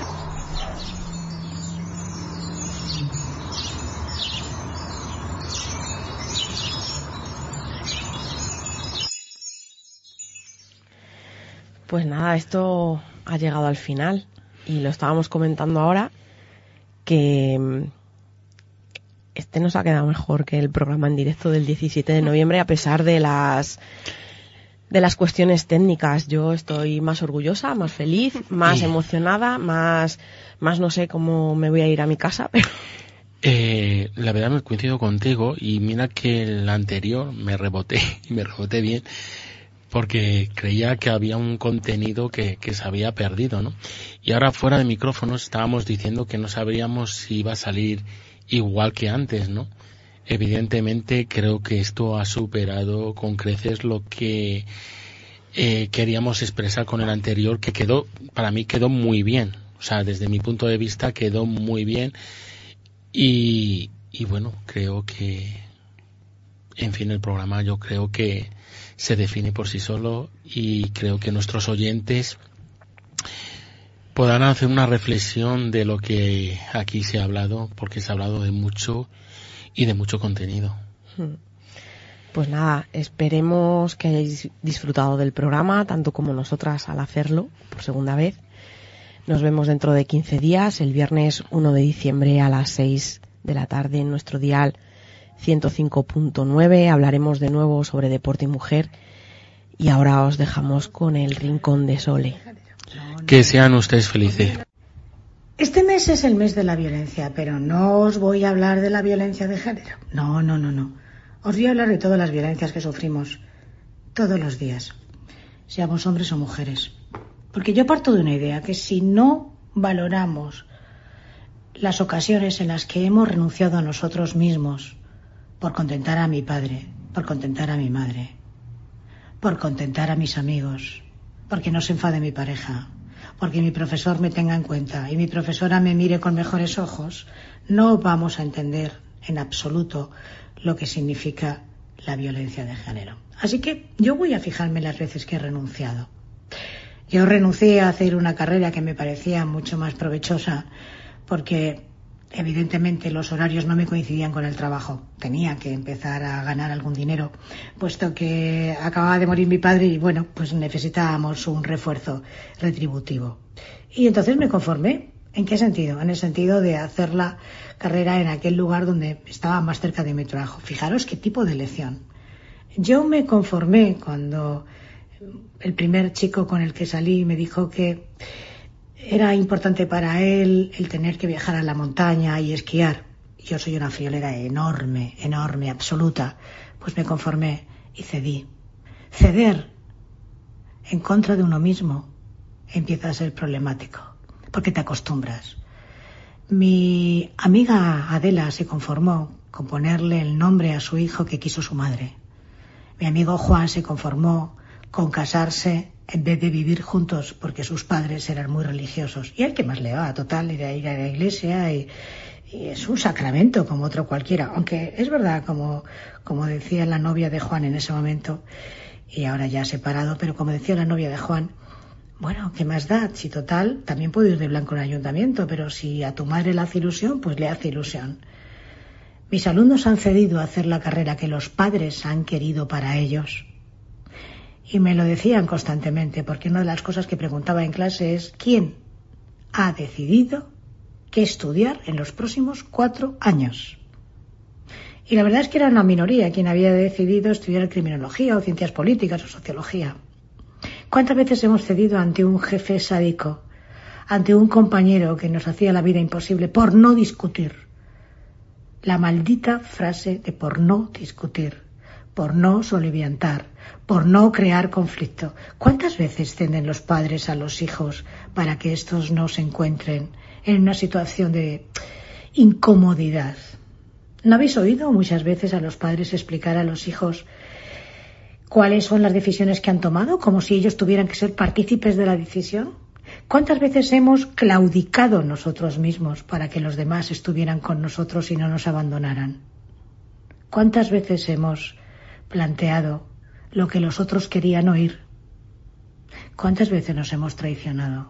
Pues nada, esto ha llegado al final y lo estábamos comentando ahora que este nos ha quedado mejor que el programa en directo del 17 de noviembre a pesar de las cuestiones técnicas. Yo estoy más orgullosa, más feliz, más emocionada, más no sé cómo me voy a ir a mi casa, pero la verdad me coincido contigo y mira que el anterior me reboté y me reboté bien porque creía que había un contenido que se había perdido, ¿no? Y ahora fuera de micrófonos estábamos diciendo que no sabríamos si iba a salir igual que antes, ¿no? Evidentemente creo que esto ha superado con creces lo que queríamos expresar con el anterior, que para mí quedó muy bien. O sea, desde mi punto de vista quedó muy bien y bueno, creo que, en fin, el programa yo creo que se define por sí solo y creo que nuestros oyentes podrán hacer una reflexión de lo que aquí se ha hablado, porque se ha hablado de mucho y de mucho contenido. Pues nada, esperemos que hayáis disfrutado del programa, tanto como nosotras al hacerlo por segunda vez. Nos vemos dentro de 15 días, el viernes 1 de diciembre a las 6 de la tarde en nuestro dial 105.9. Hablaremos de nuevo sobre deporte y mujer. Y ahora os dejamos con el Rincón de Sole. Que sean ustedes felices. Este mes es el mes de la violencia, pero no os voy a hablar de la violencia de género. No. Os voy a hablar de todas las violencias que sufrimos todos los días, seamos hombres o mujeres. Porque yo parto de una idea, que si no valoramos las ocasiones en las que hemos renunciado a nosotros mismos por contentar a mi padre, por contentar a mi madre, por contentar a mis amigos, porque no se enfade mi pareja, porque mi profesor me tenga en cuenta y mi profesora me mire con mejores ojos, no vamos a entender en absoluto lo que significa la violencia de género. Así que yo voy a fijarme las veces que he renunciado. Yo renuncié a hacer una carrera que me parecía mucho más provechosa porque evidentemente los horarios no me coincidían con el trabajo. Tenía que empezar a ganar algún dinero, puesto que acababa de morir mi padre y bueno, pues necesitábamos un refuerzo retributivo. Y entonces me conformé. ¿En qué sentido? En el sentido de hacer la carrera en aquel lugar donde estaba más cerca de mi trabajo. Fijaros qué tipo de elección. Yo me conformé cuando el primer chico con el que salí me dijo que era importante para él el tener que viajar a la montaña y esquiar. Yo soy una friolera enorme, absoluta. Pues me conformé y cedí. Ceder en contra de uno mismo empieza a ser problemático, porque te acostumbras. Mi amiga Adela se conformó con ponerle el nombre a su hijo que quiso su madre. Mi amigo Juan se conformó con casarse en vez de vivir juntos porque sus padres eran muy religiosos. Y a él que más le va, total, ir a la iglesia y es un sacramento como otro cualquiera. Aunque es verdad, como decía la novia de Juan en ese momento, y ahora ya separado, pero como decía la novia de Juan, bueno, ¿qué más da? Si total, también puedo ir de blanco en el ayuntamiento, pero si a tu madre le hace ilusión, pues le hace ilusión. Mis alumnos han cedido a hacer la carrera que los padres han querido para ellos. Y me lo decían constantemente, porque una de las cosas que preguntaba en clase es ¿quién ha decidido qué estudiar en los próximos 4 años? Y la verdad es que era una minoría quien había decidido estudiar criminología o ciencias políticas o sociología. ¿Cuántas veces hemos cedido ante un jefe sádico, ante un compañero que nos hacía la vida imposible por no discutir? La maldita frase de por no discutir, por no soliviantar, por no crear conflicto. ¿Cuántas veces ceden los padres a los hijos para que estos no se encuentren en una situación de incomodidad? ¿No habéis oído muchas veces a los padres explicar a los hijos cuáles son las decisiones que han tomado, como si ellos tuvieran que ser partícipes de la decisión? ¿Cuántas veces hemos claudicado nosotros mismos para que los demás estuvieran con nosotros y no nos abandonaran? ¿Cuántas veces hemos planteado lo que los otros querían oír? ¿Cuántas veces nos hemos traicionado?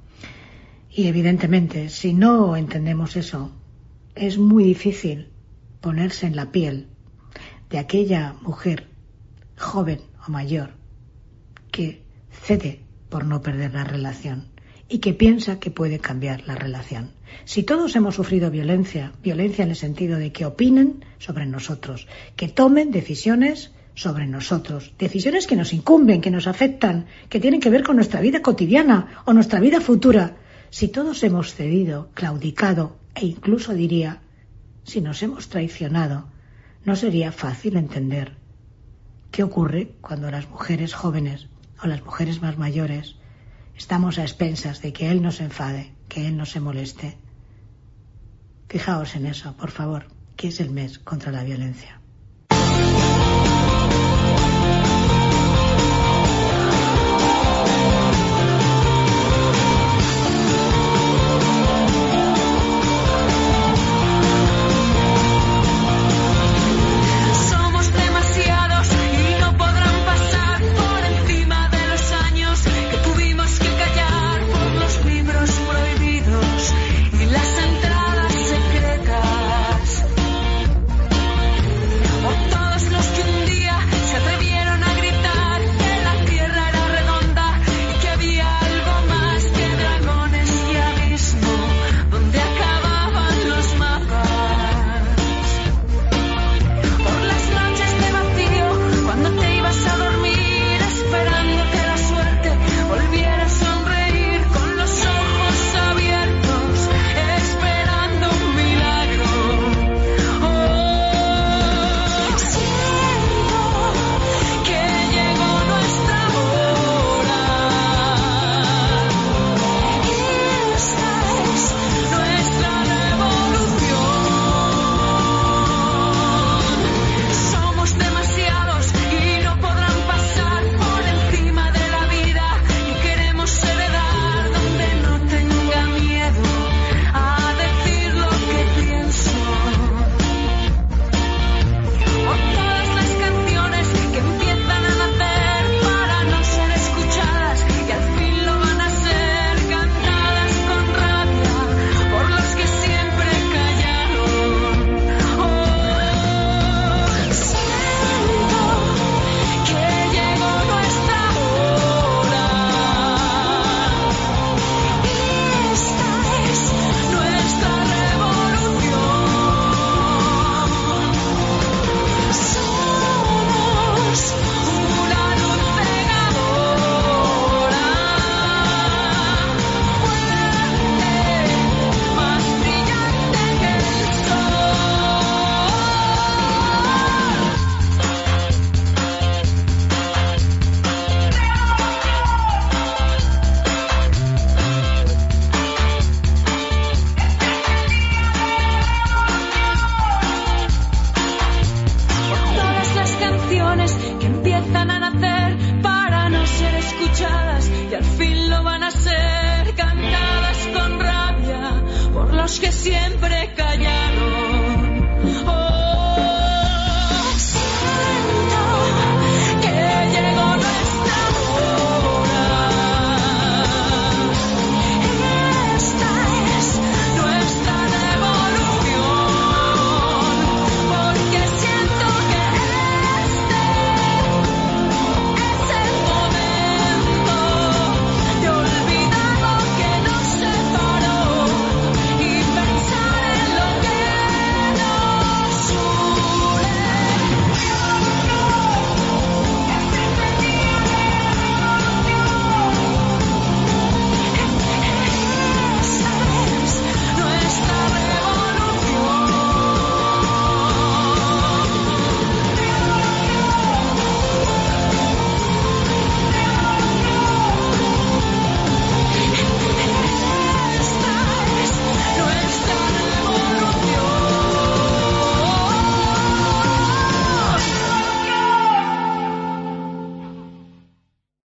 Y evidentemente, si no entendemos eso, es muy difícil ponerse en la piel de aquella mujer joven o mayor que cede por no perder la relación y que piensa que puede cambiar la relación. Si todos hemos sufrido violencia en el sentido de que opinen sobre nosotros, que tomen decisiones sobre nosotros, decisiones que nos incumben, que nos afectan, que tienen que ver con nuestra vida cotidiana o nuestra vida futura, si todos hemos cedido, claudicado e incluso diría, si nos hemos traicionado, no sería fácil entender qué ocurre cuando las mujeres jóvenes o las mujeres más mayores estamos a expensas de que él no se enfade, que él no se moleste. Fijaos en eso, por favor, que es el mes contra la violencia. siempre cae.